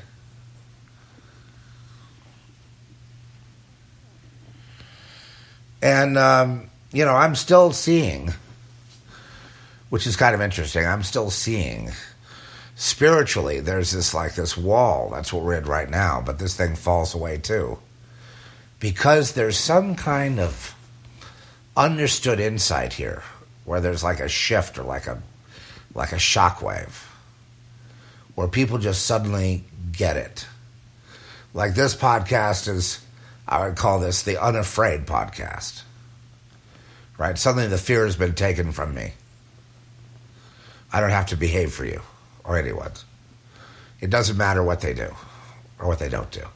And, um, you know, I'm still seeing, which is kind of interesting, I'm still seeing spiritually, there's this like this wall. That's what we're in right now. But this thing falls away too, because there's some kind of understood insight here, where there's like a shift or like a like a shockwave, where people just suddenly get it. Like this podcast is, I would call this the Unafraid podcast. Right? Suddenly the fear has been taken from me. I don't have to behave for you. Or anyone. It doesn't matter what they do or what they don't do.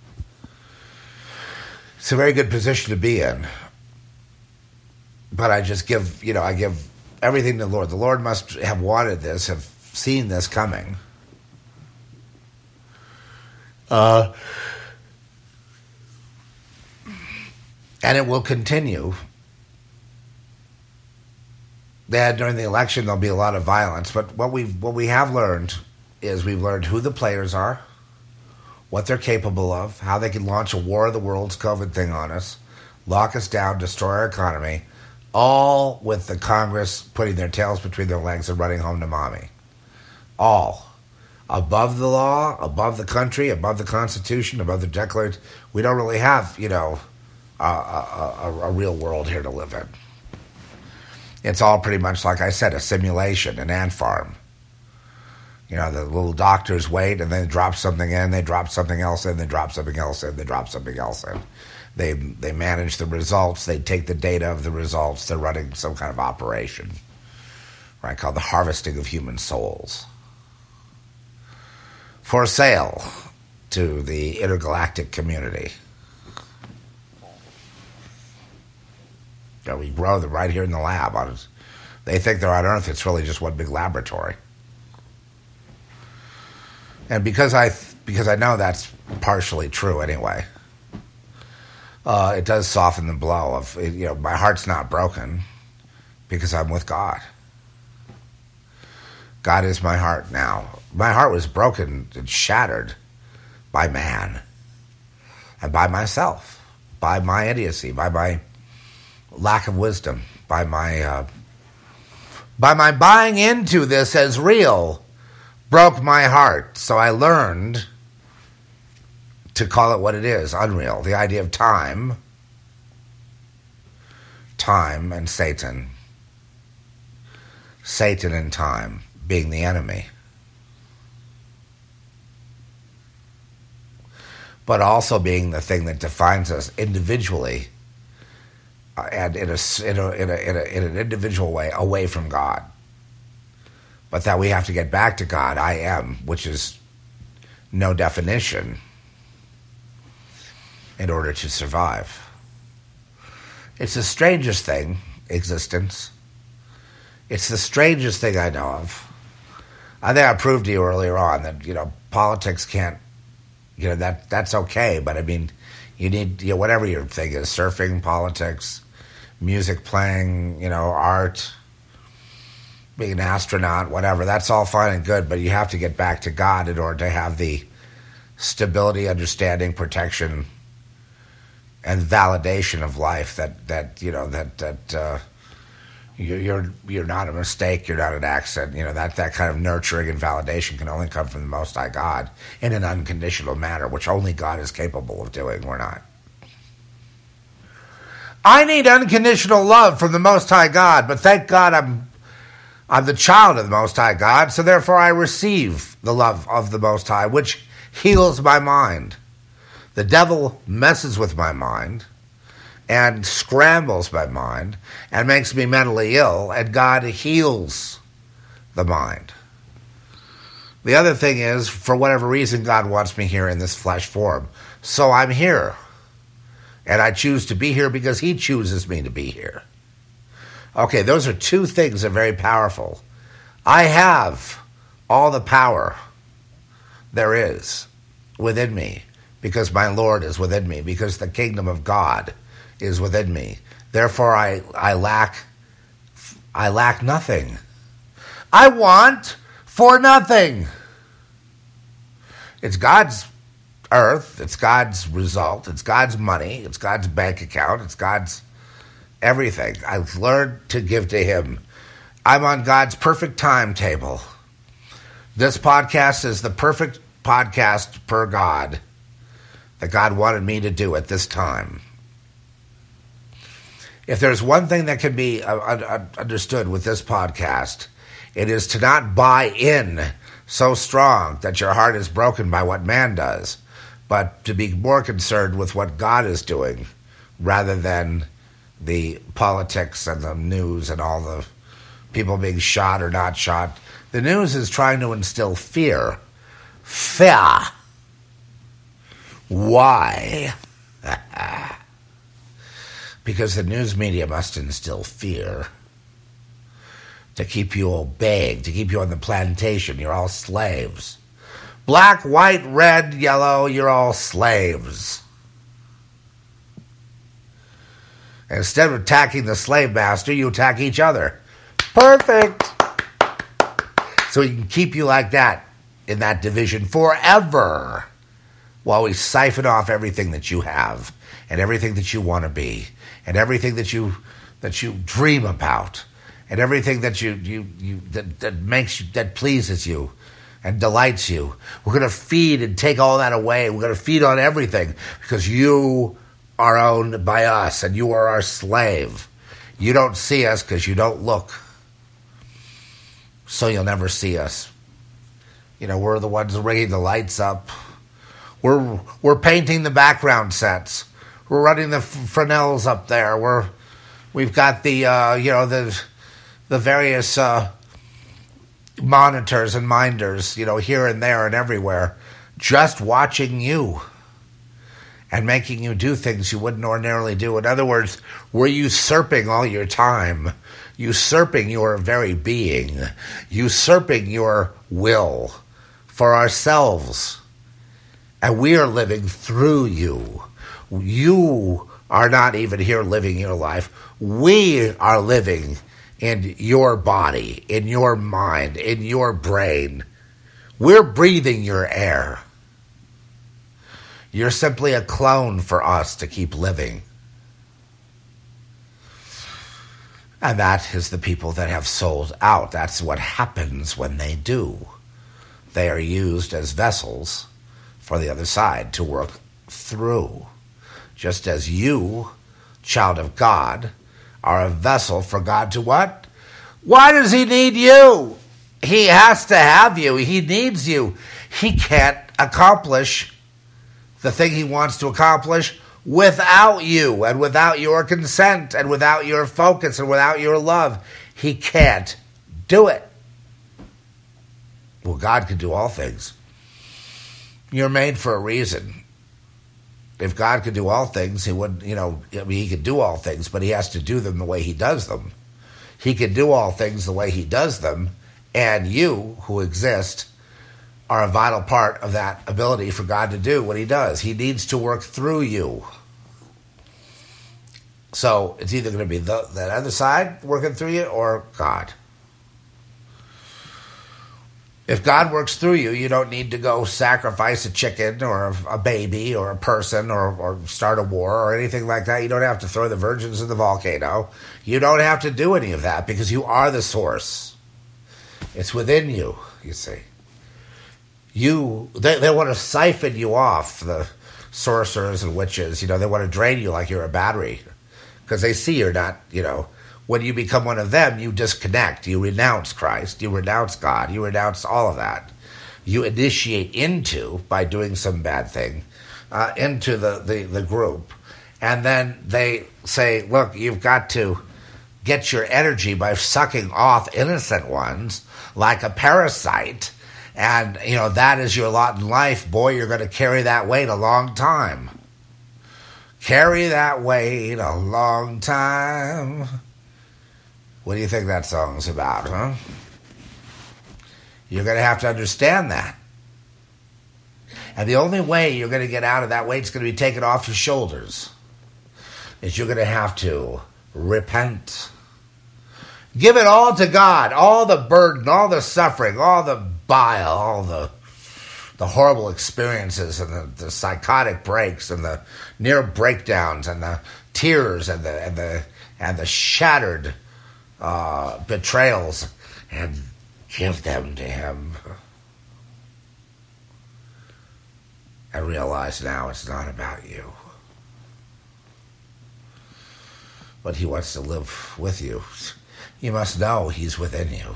It's a very good position to be in. But I just give, you know, I give everything to the Lord. The Lord must have wanted this, have seen this coming. Uh, And it will continue. That during the election there'll be a lot of violence, but what we what we have learned is we've learned who the players are, what they're capable of, how they can launch a war of the world's COVID thing on us, lock us down, destroy our economy, all with the Congress putting their tails between their legs and running home to mommy. All. Above the law, above the country, above the Constitution, above the Declaration. We don't really have, you know, a, a, a, a real world here to live in. It's all pretty much, like I said, a simulation, an ant farm. You know, the little doctors wait and then drop something in, they drop something else in, they drop something else in, they drop something else in. They they manage the results, they take the data of the results, they're running some kind of operation, right, called the harvesting of human souls. For sale to the intergalactic community. You know, we grow them right here in the lab. On, they think they're on Earth, it's really just one big laboratory. And because I because I know that's partially true anyway, uh, it does soften the blow of, you know, my heart's not broken because I'm with God. God is my heart now. My heart was broken and shattered by man and by myself, by my idiocy, by my lack of wisdom, by my uh, by my buying into this as real, broke my heart. So I learned to call it what it is, unreal. The idea of time, time and Satan, Satan and time being the enemy. But also being the thing that defines us individually uh, and in a, in, a, in, a, in, a, in an individual way away from God. But that we have to get back to God, I am, which is no definition in order to survive. It's the strangest thing, existence. It's the strangest thing I know of. I think I proved to you earlier on that, you know, politics can't, you know, that that's okay, but I mean, you need, you know, whatever your thing is, surfing, politics, music playing, you know, art, being an astronaut, whatever, that's all fine and good, but you have to get back to God in order to have the stability, understanding, protection, and validation of life that, that you know, that, that uh, you're you're not a mistake, you're not an accident. You know, that, that kind of nurturing and validation can only come from the Most High God in an unconditional manner, which only God is capable of doing. We're not. I need unconditional love from the Most High God, but thank God I'm I'm the child of the Most High God, so therefore I receive the love of the Most High, which heals my mind. The devil messes with my mind and scrambles my mind and makes me mentally ill, and God heals the mind. The other thing is, for whatever reason, God wants me here in this flesh form. So I'm here. And I choose to be here because he chooses me to be here. Okay, those are two things that are very powerful. I have all the power there is within me because my Lord is within me, because the kingdom of God is within me. Therefore, I, I lack I lack nothing. I want for nothing. It's God's earth. It's God's result. It's God's money. It's God's bank account. It's God's everything. I've learned to give to him. I'm on God's perfect timetable. This podcast is the perfect podcast per God that God wanted me to do at this time. If there's one thing that can be uh, uh, understood with this podcast, it is to not buy in so strong that your heart is broken by what man does, but to be more concerned with what God is doing rather than the politics and the news and all the people being shot or not shot. The news is trying to instill fear. Fear. Why? Because the news media must instill fear to keep you obeying, to keep you on the plantation. You're all slaves. Black, white, red, yellow, you're all slaves. Instead of attacking the slave master, you attack each other. Perfect. So he can keep you like that in that division forever while we siphon off everything that you have and everything that you want to be and everything that you that you dream about and everything that you, you, you that, that makes you, that pleases you and delights you. We're going to feed and take all that away. We're going to feed on everything because you are owned by us and you are our slave. You don't see us because you don't look. So you'll never see us. You know, we're the ones rigging the lights up. We're we're painting the background sets. We're running the Fresnels up there. We're we've got the uh, you know the the various uh, monitors and minders, you know, here and there and everywhere, just watching you and making you do things you wouldn't ordinarily do. In other words, we're usurping all your time, usurping your very being, usurping your will for ourselves. And we are living through you. You are not even here living your life. We are living in your body, in your mind, in your brain. We're breathing your air. You're simply a clone for us to keep living. And that is the people that have sold out. That's what happens when they do. They are used as vessels for the other side to work through. Just as you, child of God, are a vessel for God to what? Why does he need you? He has to have you. He needs you. He can't accomplish the thing he wants to accomplish without you and without your consent and without your focus and without your love. He can't do it. Well, God can do all things. You're made for a reason. If God could do all things, he would, you know, I mean, he could do all things, but he has to do them the way he does them. He can do all things the way he does them, and you, who exist, are a vital part of that ability for God to do what he does. He needs to work through you. So it's either going to be the, that other side working through you or God. If God works through you, you don't need to go sacrifice a chicken or a, a baby or a person or, or start a war or anything like that. You don't have to throw the virgins in the volcano. You don't have to do any of that because you are the source. It's within you, you see. You, they, they want to siphon you off, the sorcerers and witches. You know, they want to drain you like you're a battery because they see you're not, you know. When you become one of them, you disconnect. You renounce Christ. You renounce God. You renounce all of that. You initiate into, by doing some bad thing, uh, into the, the, the group. And then they say, look, you've got to get your energy by sucking off innocent ones like a parasite. And, you know, that is your lot in life. Boy, you're going to carry that weight a long time. Carry that weight a long time. What do you think that song's about, huh? You're going to have to understand that. And the only way you're going to get out of that weight's going to be taken off your shoulders. Is you're going to have to repent. Give it all to God. All the burden, all the suffering, all the bile, all the the horrible experiences and the, the psychotic breaks and the near breakdowns and the tears and the and the and the shattered Uh, betrayals, and give them to him. And realize now it's not about you. But he wants to live with you. You must know he's within you.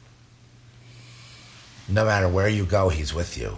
No matter where you go, he's with you.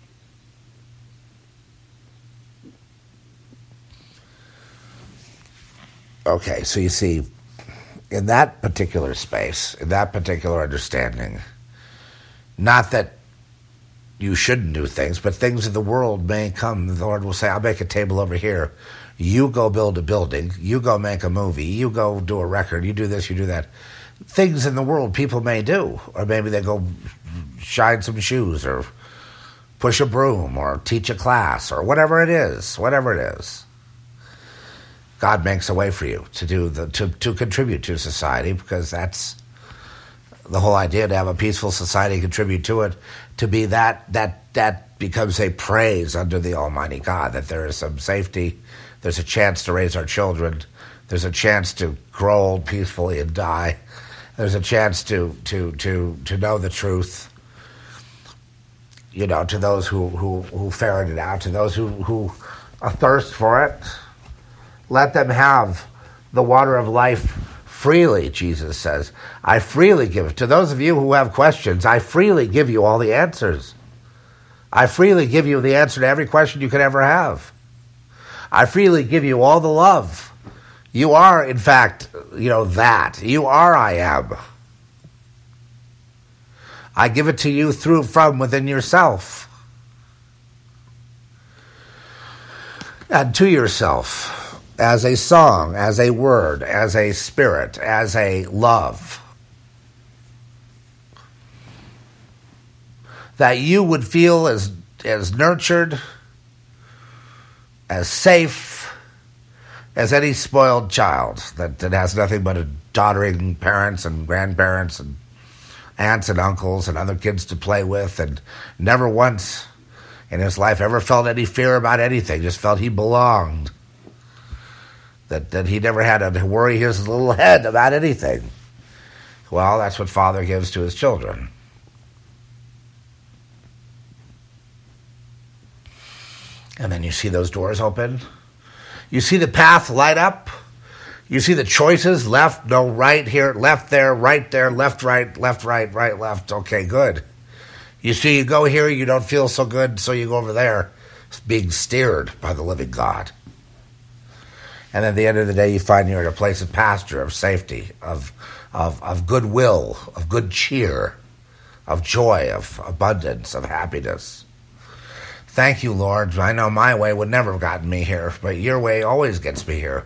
Okay, so you see, in that particular space, in that particular understanding, not that you shouldn't do things, but things in the world may come. The Lord will say, I'll make a table over here. You go build a building. You go make a movie. You go do a record. You do this, you do that. Things in the world people may do. Or maybe they go shine some shoes or push a broom or teach a class or whatever it is, whatever it is. God makes a way for you to do the to, to contribute to society, because that's the whole idea, to have a peaceful society, contribute to it, to be that that that becomes a praise under the Almighty God, that there is some safety, there's a chance to raise our children, there's a chance to grow old peacefully and die, there's a chance to to to to know the truth. You know, to those who, who, who ferret it out, to those who, who are thirst for it, let them have the water of life freely, Jesus says. I freely give it. To those of you who have questions, I freely give you all the answers. I freely give you the answer to every question you could ever have. I freely give you all the love. You are, in fact, you know, that. You are I am. I give it to you through, from within yourself. And to yourself, as a song, as a word, as a spirit, as a love. That you would feel as, as nurtured, as safe, as any spoiled child that, that has nothing but doddering parents and grandparents and aunts and uncles and other kids to play with, and never once in his life ever felt any fear about anything, just felt he belonged. That that he never had to worry his little head about anything. Well, that's what Father gives to his children. And then you see those doors open. You see the path light up. You see the choices, left, no, right here, left there, right there, left, right, left, right, right, left. Okay, good. You see, you go here, you don't feel so good, so you go over there, being steered by the living God. And at the end of the day, you find you're in a place of pasture, of safety, of, of, of goodwill, of good cheer, of joy, of abundance, of happiness. Thank you, Lord. I know my way would never have gotten me here, but your way always gets me here.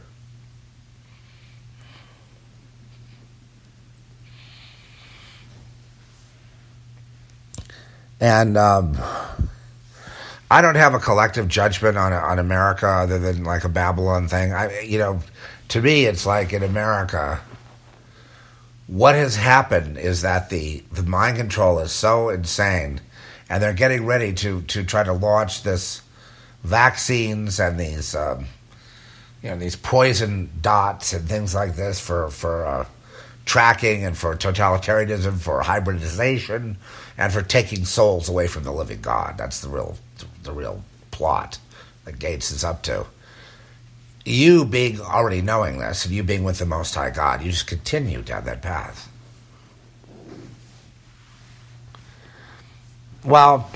And um, I don't have a collective judgment on on America other than like a Babylon thing. I, you know, to me, it's like in America, what has happened is that the, the mind control is so insane, and they're getting ready to, to try to launch this vaccines and these um, you know these poison dots and things like this for for uh, tracking and for totalitarianism, for hybridization, and for taking souls away from the living God. That's the real the real plot that Gates is up to. You being already knowing this, and you being with the Most High God, you just continue down that path. Well,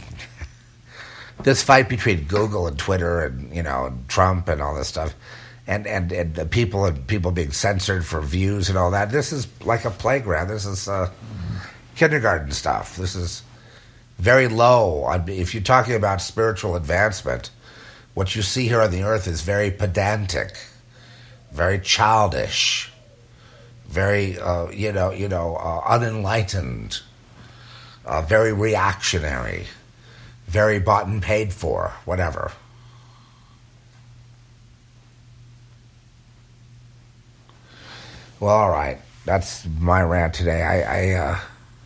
this fight between Google and Twitter and, you know, and Trump and all this stuff, and, and, and the people and people being censored for views and all that, this is like a playground. This is uh, kindergarten stuff. This is very low. If you're talking about spiritual advancement, what you see here on the earth is very pedantic, very childish, very, uh, you know, you know, uh, unenlightened, uh, very reactionary, very bought and paid for, whatever. Well, all right. That's my rant today. I I, uh,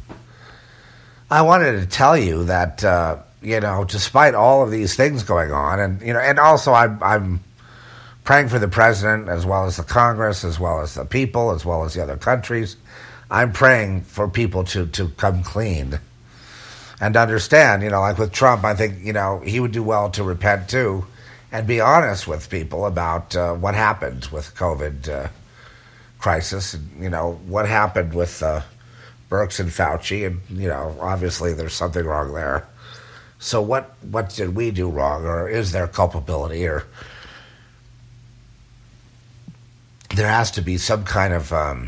I wanted to tell you that, uh, you know, despite all of these things going on, and, you know, and also I'm, I'm praying for the president as well as the Congress, as well as the people, as well as the other countries. I'm praying for people to, to come clean and understand, you know, like with Trump, I think, you know, he would do well to repent too and be honest with people about uh, what happened with COVID uh, crisis, and, you know, what happened with uh, Birx and Fauci, and, you know, obviously there's something wrong there. So what, what did we do wrong, or is there culpability, or there has to be some kind of um,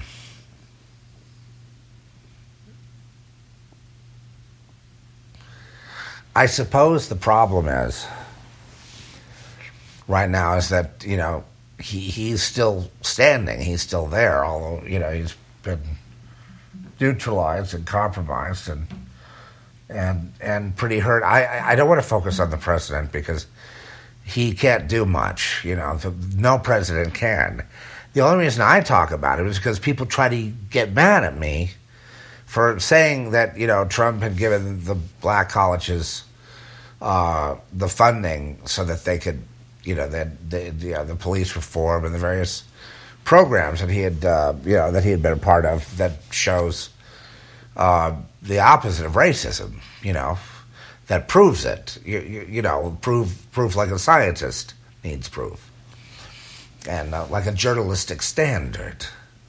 I suppose the problem is right now is that, you know, he he's still standing, he's still there, although, you know, he's been neutralized and compromised and and and pretty hurt. I I don't want to focus on the president because he can't do much. You know, no president can. The only reason I talk about it is because people try to get mad at me for saying that, you know, Trump had given the black colleges uh, the funding so that they could, you know, that the, the, uh, the police reform and the various programs that he had, uh, you know, that he had been a part of that shows uh, the opposite of racism, you know, that proves it, you, you, you know, proof, proof like a scientist needs proof. And uh, like a journalistic standard.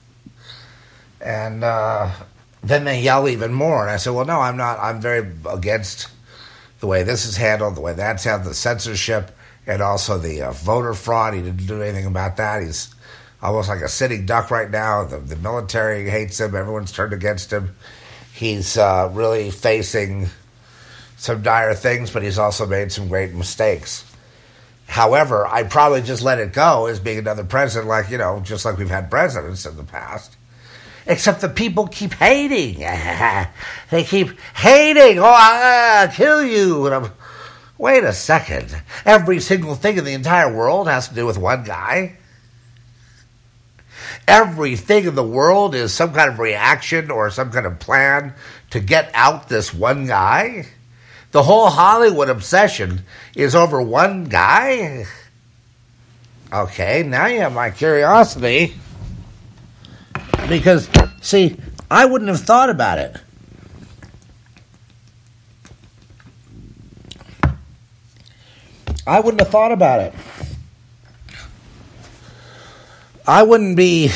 And uh, then they yell even more. And I said, well, no, I'm not. I'm very against the way this is handled, the way that's handled, the censorship, and also the uh, voter fraud. He didn't do anything about that. He's almost like a sitting duck right now. The, the military hates him. Everyone's turned against him. He's uh, really facing some dire things, but he's also made some great mistakes. However, I'd probably just let it go as being another president, like, you know, just like we've had presidents in the past. Except the people keep hating. They keep hating. Oh, I'll kill you. And I'm, wait a second. Every single thing in the entire world has to do with one guy. Everything in the world is some kind of reaction or some kind of plan to get out this one guy. The whole Hollywood obsession is over one guy? Okay, now you have my curiosity. Because, see, I wouldn't have thought about it. I wouldn't have thought about it. I wouldn't be,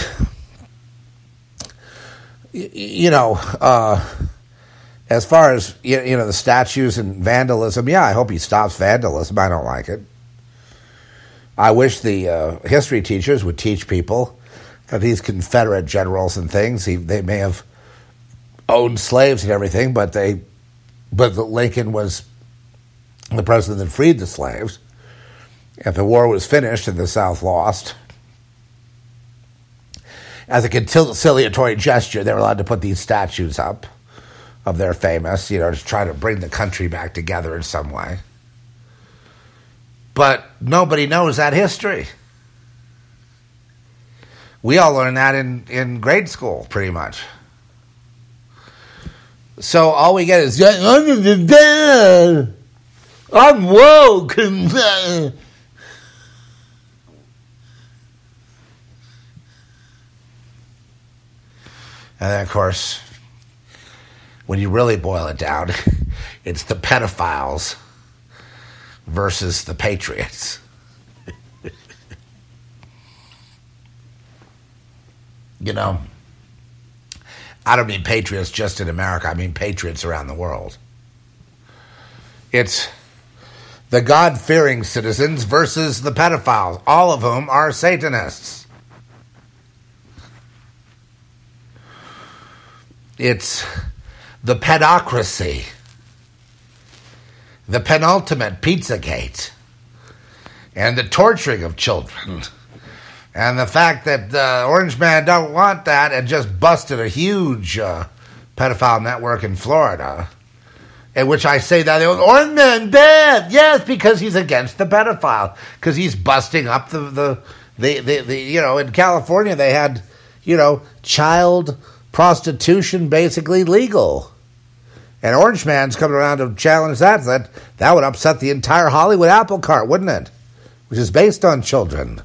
you know, uh... as far as, you know, the statues and vandalism, yeah, I hope he stops vandalism. I don't like it. I wish the uh, history teachers would teach people that these Confederate generals and things, he, they may have owned slaves and everything, but they, but Lincoln was the president that freed the slaves. If the war was finished and the South lost, as a conciliatory gesture, they were allowed to put these statues up of their famous, you know, to try to bring the country back together in some way. But nobody knows that history. We all learned that in, in grade school, pretty much. So all we get is, I'm woke. And then, of course, when you really boil it down, it's the pedophiles versus the patriots. You know, I don't mean patriots just in America. I mean patriots around the world. It's the God-fearing citizens versus the pedophiles, all of whom are Satanists. It's the pedocracy, the penultimate Pizzagate, and the torturing of children, and the fact that uh, Orange Man don't want that and just busted a huge uh, pedophile network in Florida, in which I say that Orange Man bad, yes, because he's against the pedophile, because he's busting up the the, the the the you know, in California they had, you know, child prostitution basically legal. And Orange Man's coming around to challenge that. That that would upset the entire Hollywood apple cart, wouldn't it? Which is based on children.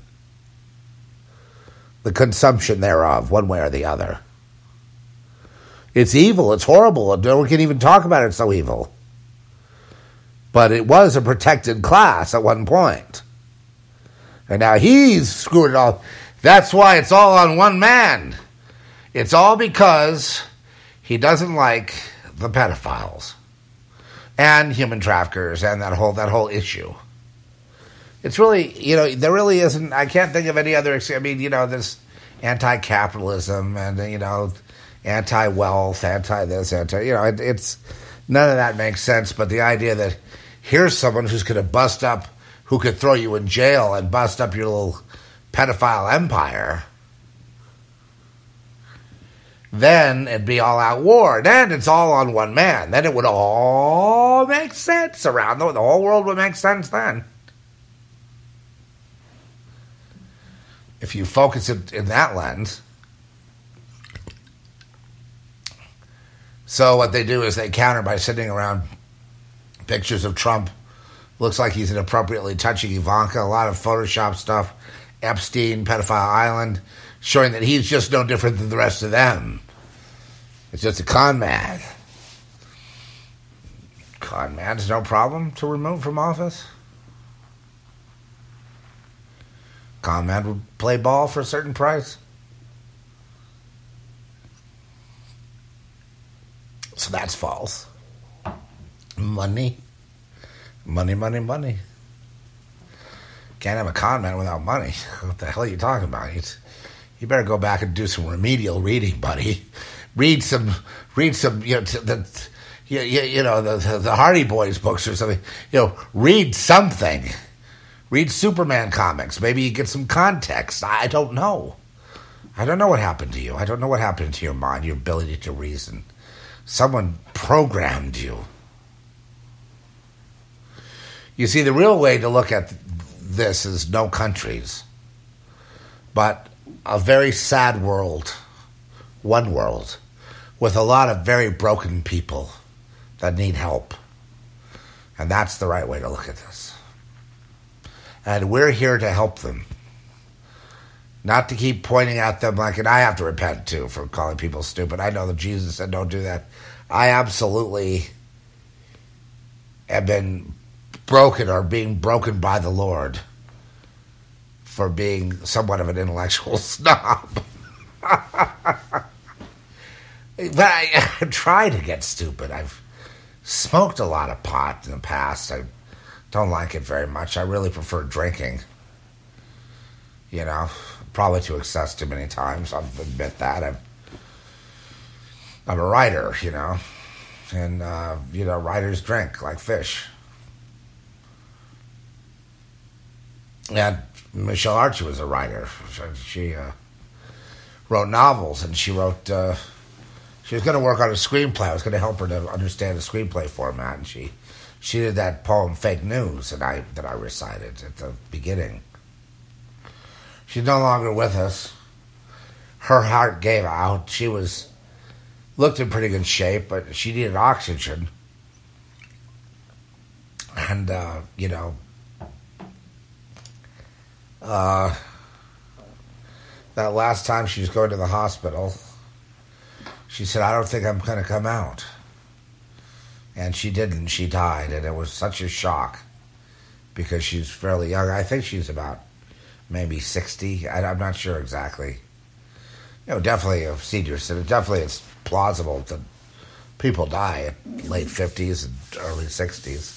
The consumption thereof, one way or the other. It's evil. It's horrible. No one can even talk about it. It's so evil. But it was a protected class at one point. And now he's screwed it all. That's why it's all on one man. It's all because he doesn't like the pedophiles and human traffickers and that whole that whole issue. It's really, you know, there really isn't, I can't think of any other, I mean, you know, there's anti-capitalism and, you know, anti-wealth, anti-this, anti, you know, it, it's, none of that makes sense, but the idea that here's someone who's going to bust up, who could throw you in jail and bust up your little pedophile empire, then it'd be all-out war. Then it's all on one man. Then it would all make sense around the, the whole world would make sense then. if you focus it in that lens. So what they do is they counter by sending around pictures of Trump. Looks like he's inappropriately touching Ivanka. A lot of Photoshop stuff. Epstein, Pedophile Island, showing that he's just no different than the rest of them. It's just a con man. Con man's no problem to remove from office. Con man would play ball for a certain price. So that's false. Money. Money, money, money. Can't have a con man without money. What the hell are you talking about? It's, you better go back and do some remedial reading, buddy. Read some, read some, you know, the, you, you know, the, the Hardy Boys books or something. You know, read something. Read Superman comics. Maybe you get some context. I don't know. I don't know what happened to you. I don't know what happened to your mind, your ability to reason. Someone programmed you. You see, the real way to look at this is no countries, but a very sad world, one world, with a lot of very broken people that need help. And that's the right way to look at this. And we're here to help them. Not to keep pointing at them like, and I have to repent too for calling people stupid. I know that Jesus said don't do that. I absolutely have been broken or being broken by the Lord for being somewhat of an intellectual snob. But I, I try to get stupid. I've smoked a lot of pot in the past. I don't like it very much. I really prefer drinking. You know, probably to excess too many times. I'll admit that. I've, I'm a writer, you know, and, uh, you know, writers drink like fish. And Michelle Archer was a writer. She uh, wrote novels, and she wrote, uh, she was going to work on a screenplay. I was going to help her to understand the screenplay format, and she, she did that poem, Fake News, and I that I recited at the beginning. She's no longer with us. Her heart gave out. She was looked in pretty good shape, but she needed oxygen. And, uh, you know, uh, that last time she was going to the hospital, she said, I don't think I'm going to come out. And she didn't. She died, and it was such a shock because she's fairly young. I think she's about maybe sixty. I, I'm not sure exactly. You know, definitely a senior citizen. Definitely it's plausible that people die at late fifties and early sixties.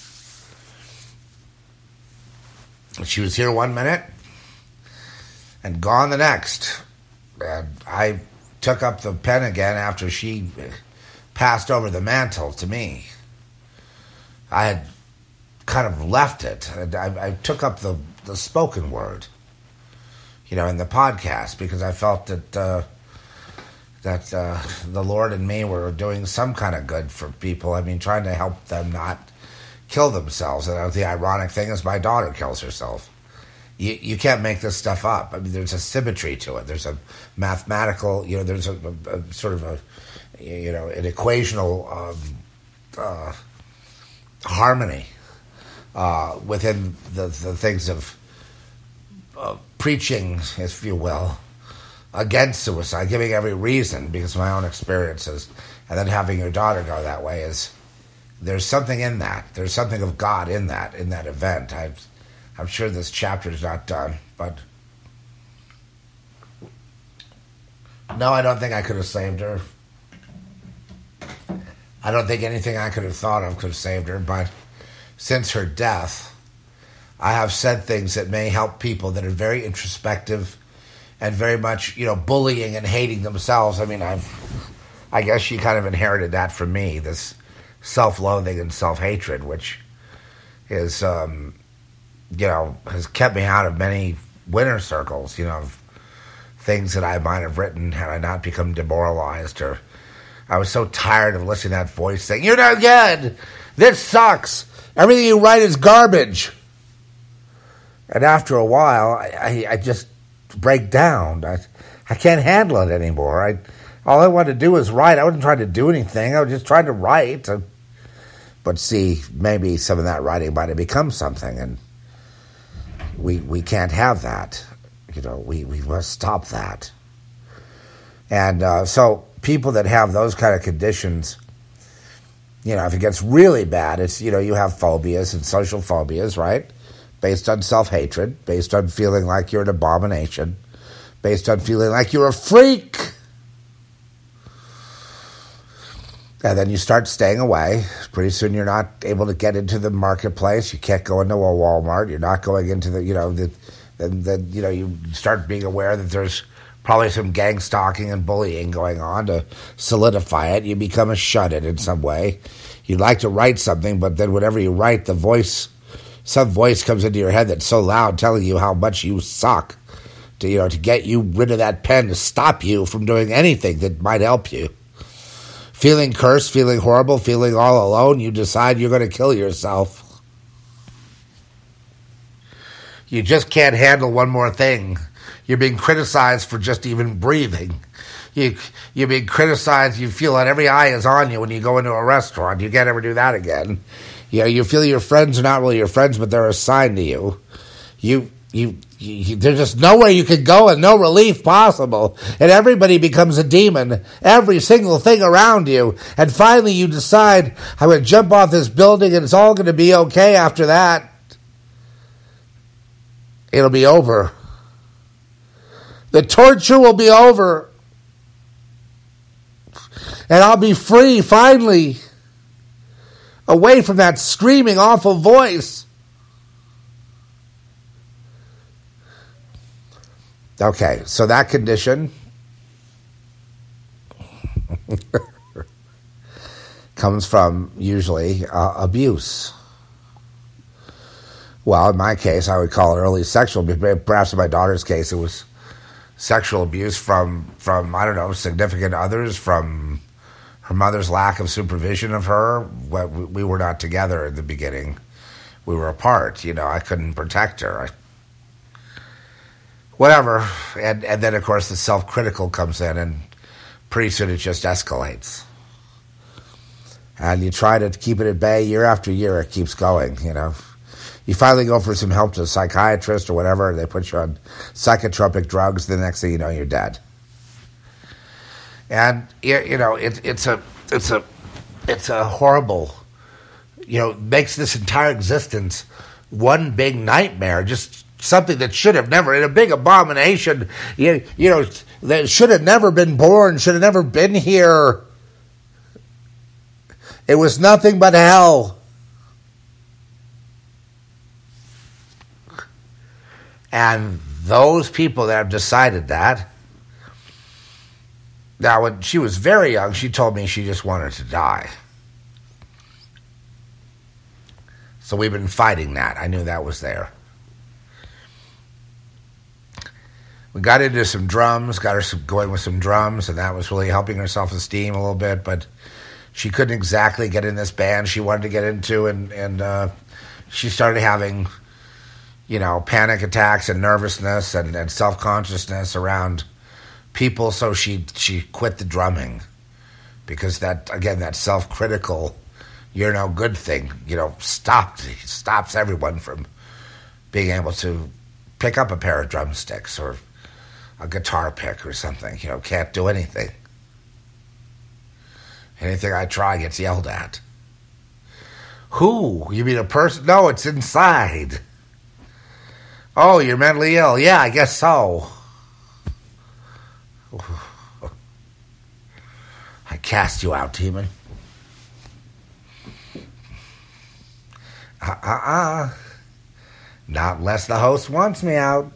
She was here one minute and gone the next. And I took up the pen again after she passed over the mantle to me. I had kind of left it. I, I took up the, the spoken word, you know, in the podcast because I felt that uh, that uh, the Lord and me were doing some kind of good for people. I mean, trying to help them not kill themselves. And the ironic thing is my daughter kills herself. You you can't make this stuff up. I mean, there's a symmetry to it. There's a mathematical, you know, there's a, a, a sort of a, you know, an equational um, uh, harmony uh, within the, the things of uh, preaching, if you will, against suicide, giving every reason because of my own experiences, and then having your daughter go that way is, there's something in that. There's something of God in that, in that event. I've, I'm sure this chapter is not done, but no, I don't think I could have saved her. I don't think anything I could have thought of could have saved her, but since her death, I have said things that may help people that are very introspective and very much, you know, bullying and hating themselves. I mean, I've, I guess she kind of inherited that from me, this self-loathing and self-hatred, which is, um, you know, has kept me out of many winner circles, you know, of things that I might have written had I not become demoralized, or I was so tired of listening to that voice saying, you're not good, this sucks, everything you write is garbage. And after a while, I, I, I just break down. I, I can't handle it anymore. I, all I wanted to do was write. I wasn't trying to do anything. I was just trying to write. But see, maybe some of that writing might have become something, and we we can't have that. You know, we, we must stop that. And uh, so people that have those kind of conditions, you know, if it gets really bad, it's, you know, you have phobias and social phobias, right? Based on self-hatred, based on feeling like you're an abomination, based on feeling like you're a freak. And then you start staying away. Pretty soon you're not able to get into the marketplace. You can't go into a Walmart. You're not going into the, you know, the, then, then, you know, you start being aware that there's probably some gang stalking and bullying going on. To solidify it, you become a shut-in in some way. You'd like to write something, but then whenever you write, the voice, some voice comes into your head that's so loud telling you how much you suck, to, you know, to get you rid of that pen, to stop you from doing anything that might help you. Feeling cursed, feeling horrible, feeling all alone, you decide you're going to kill yourself. You just can't handle one more thing. You're being criticized for just even breathing. You, you're being criticized. You feel that every eye is on you when you go into a restaurant. You can't ever do that again. You know, you feel your friends are not really your friends, but they're assigned to you. You, you, you there's just nowhere you can go and no relief possible. And everybody becomes a demon. Every single thing around you. And finally you decide, I'm going to jump off this building and it's all going to be okay after that. It'll be over. The torture will be over. And I'll be free, finally. Away from that screaming, awful voice. Okay, so that condition comes from, usually, uh, abuse. Well, in my case, I would call it early sexual abuse. Perhaps in my daughter's case, it was sexual abuse from, from I don't know, significant others, from her mother's lack of supervision of her. We were not together in the beginning. We were apart. You know, I couldn't protect her. I, whatever. And, and then, of course, the self-critical comes in, and pretty soon it just escalates. And you try to keep it at bay. Year after year, it keeps going, you know. You finally go for some help to a psychiatrist or whatever, and they put you on psychotropic drugs. The next thing you know, you're dead. And you know, it, it's a, it's a, it's a horrible. You know, makes this entire existence one big nightmare. Just something that should have never, in a big abomination. You, you know, that should have never been born. Should have never been here. It was nothing but hell. And those people that have decided that, now when she was very young, she told me she just wanted to die. So we've been fighting that. I knew that was there. We got into some drums, got her some, going with some drums, and that was really helping her self-esteem a little bit, but she couldn't exactly get in this band she wanted to get into, and, and uh, she started having, you know, panic attacks and nervousness and, and self-consciousness around people, so she she quit the drumming. Because that, again, that self-critical, you're no good thing, you know, stopped, stops everyone from being able to pick up a pair of drumsticks or a guitar pick or something, you know, can't do anything. Anything I try gets yelled at. Who? You mean a person? No, it's inside. Oh, you're mentally ill. Yeah, I guess so. I cast you out, demon. Uh-uh-uh. Not unless the host wants me out.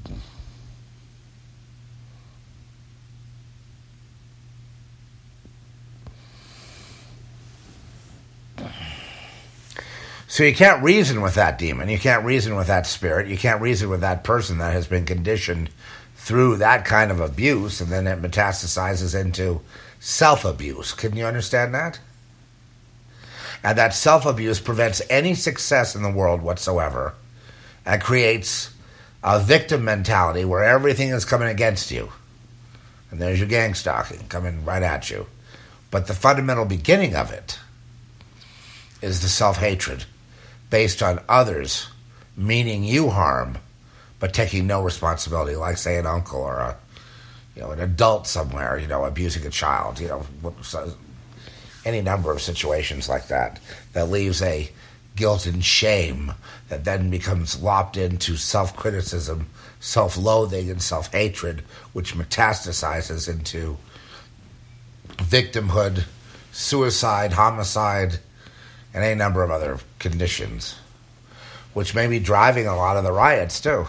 So you can't reason with that demon. You can't reason with that spirit. You can't reason with that person that has been conditioned through that kind of abuse, and then it metastasizes into self-abuse. Can you understand that? And that self-abuse prevents any success in the world whatsoever and creates a victim mentality where everything is coming against you. And there's your gang stalking coming right at you. But the fundamental beginning of it is the self-hatred based on others meaning you harm, but taking no responsibility, like, say, an uncle or a, you know, an adult somewhere, you know, abusing a child, you know, any number of situations like that, that leaves a guilt and shame that then becomes lopped into self-criticism, self-loathing, and self-hatred, which metastasizes into victimhood, suicide, homicide, and a number of other conditions, which may be driving a lot of the riots, too.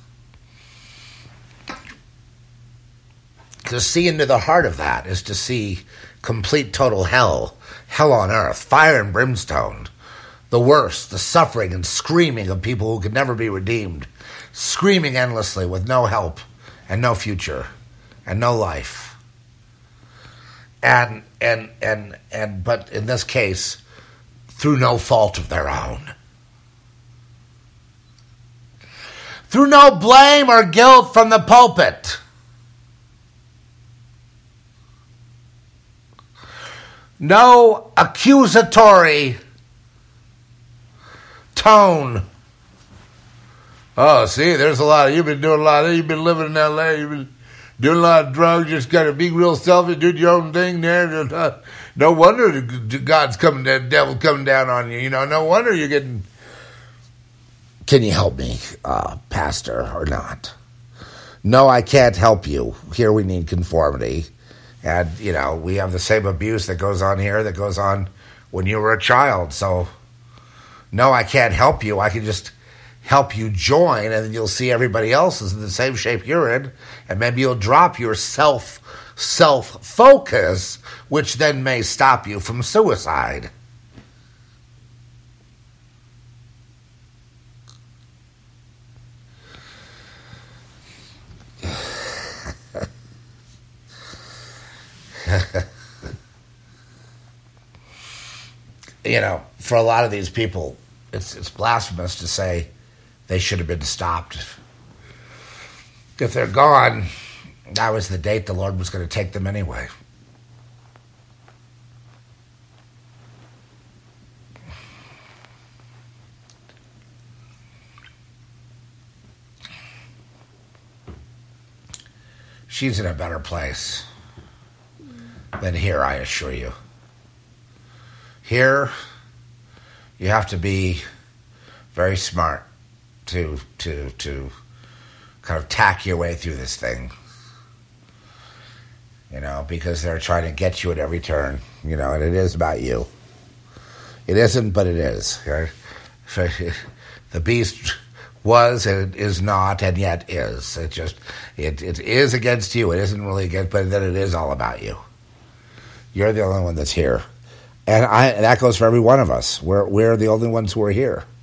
To see into the heart of that is to see complete, total hell, hell on earth, fire and brimstone, the worst, the suffering and screaming of people who could never be redeemed, screaming endlessly with no help and no future and no life. And, and, and, and, but in this case, through no fault of their own. Through no blame or guilt from the pulpit. No accusatory tone. Oh, see, there's a lot of, you've been doing a lot of, you've been living in L A, you've been doing a lot of drugs, just got to be real selfish, do your own thing there. No wonder God's coming down, the devil's coming down on you. You know, no wonder you're getting. Can you help me, uh, Pastor, or not? No, I can't help you. Here we need conformity. And, you know, we have the same abuse that goes on here that goes on when you were a child. So, no, I can't help you. I can just help you join, and then you'll see everybody else is in the same shape you're in, and maybe you'll drop your self, self-focus, which then may stop you from suicide. You know, for a lot of these people, it's it's blasphemous to say they should have been stopped. If they're gone, that was the date the Lord was going to take them anyway. She's in a better place than here, I assure you. Here, you have to be very smart to to to kind of tack your way through this thing. You know, because they're trying to get you at every turn. You know, and it is about you. It isn't, but it is. Right? The beast was and it is not, and yet is. It just it it is against you. It isn't really against, but then it is all about you. You're the only one that's here. And I, that goes for every one of us. We're, we're the only ones who are here.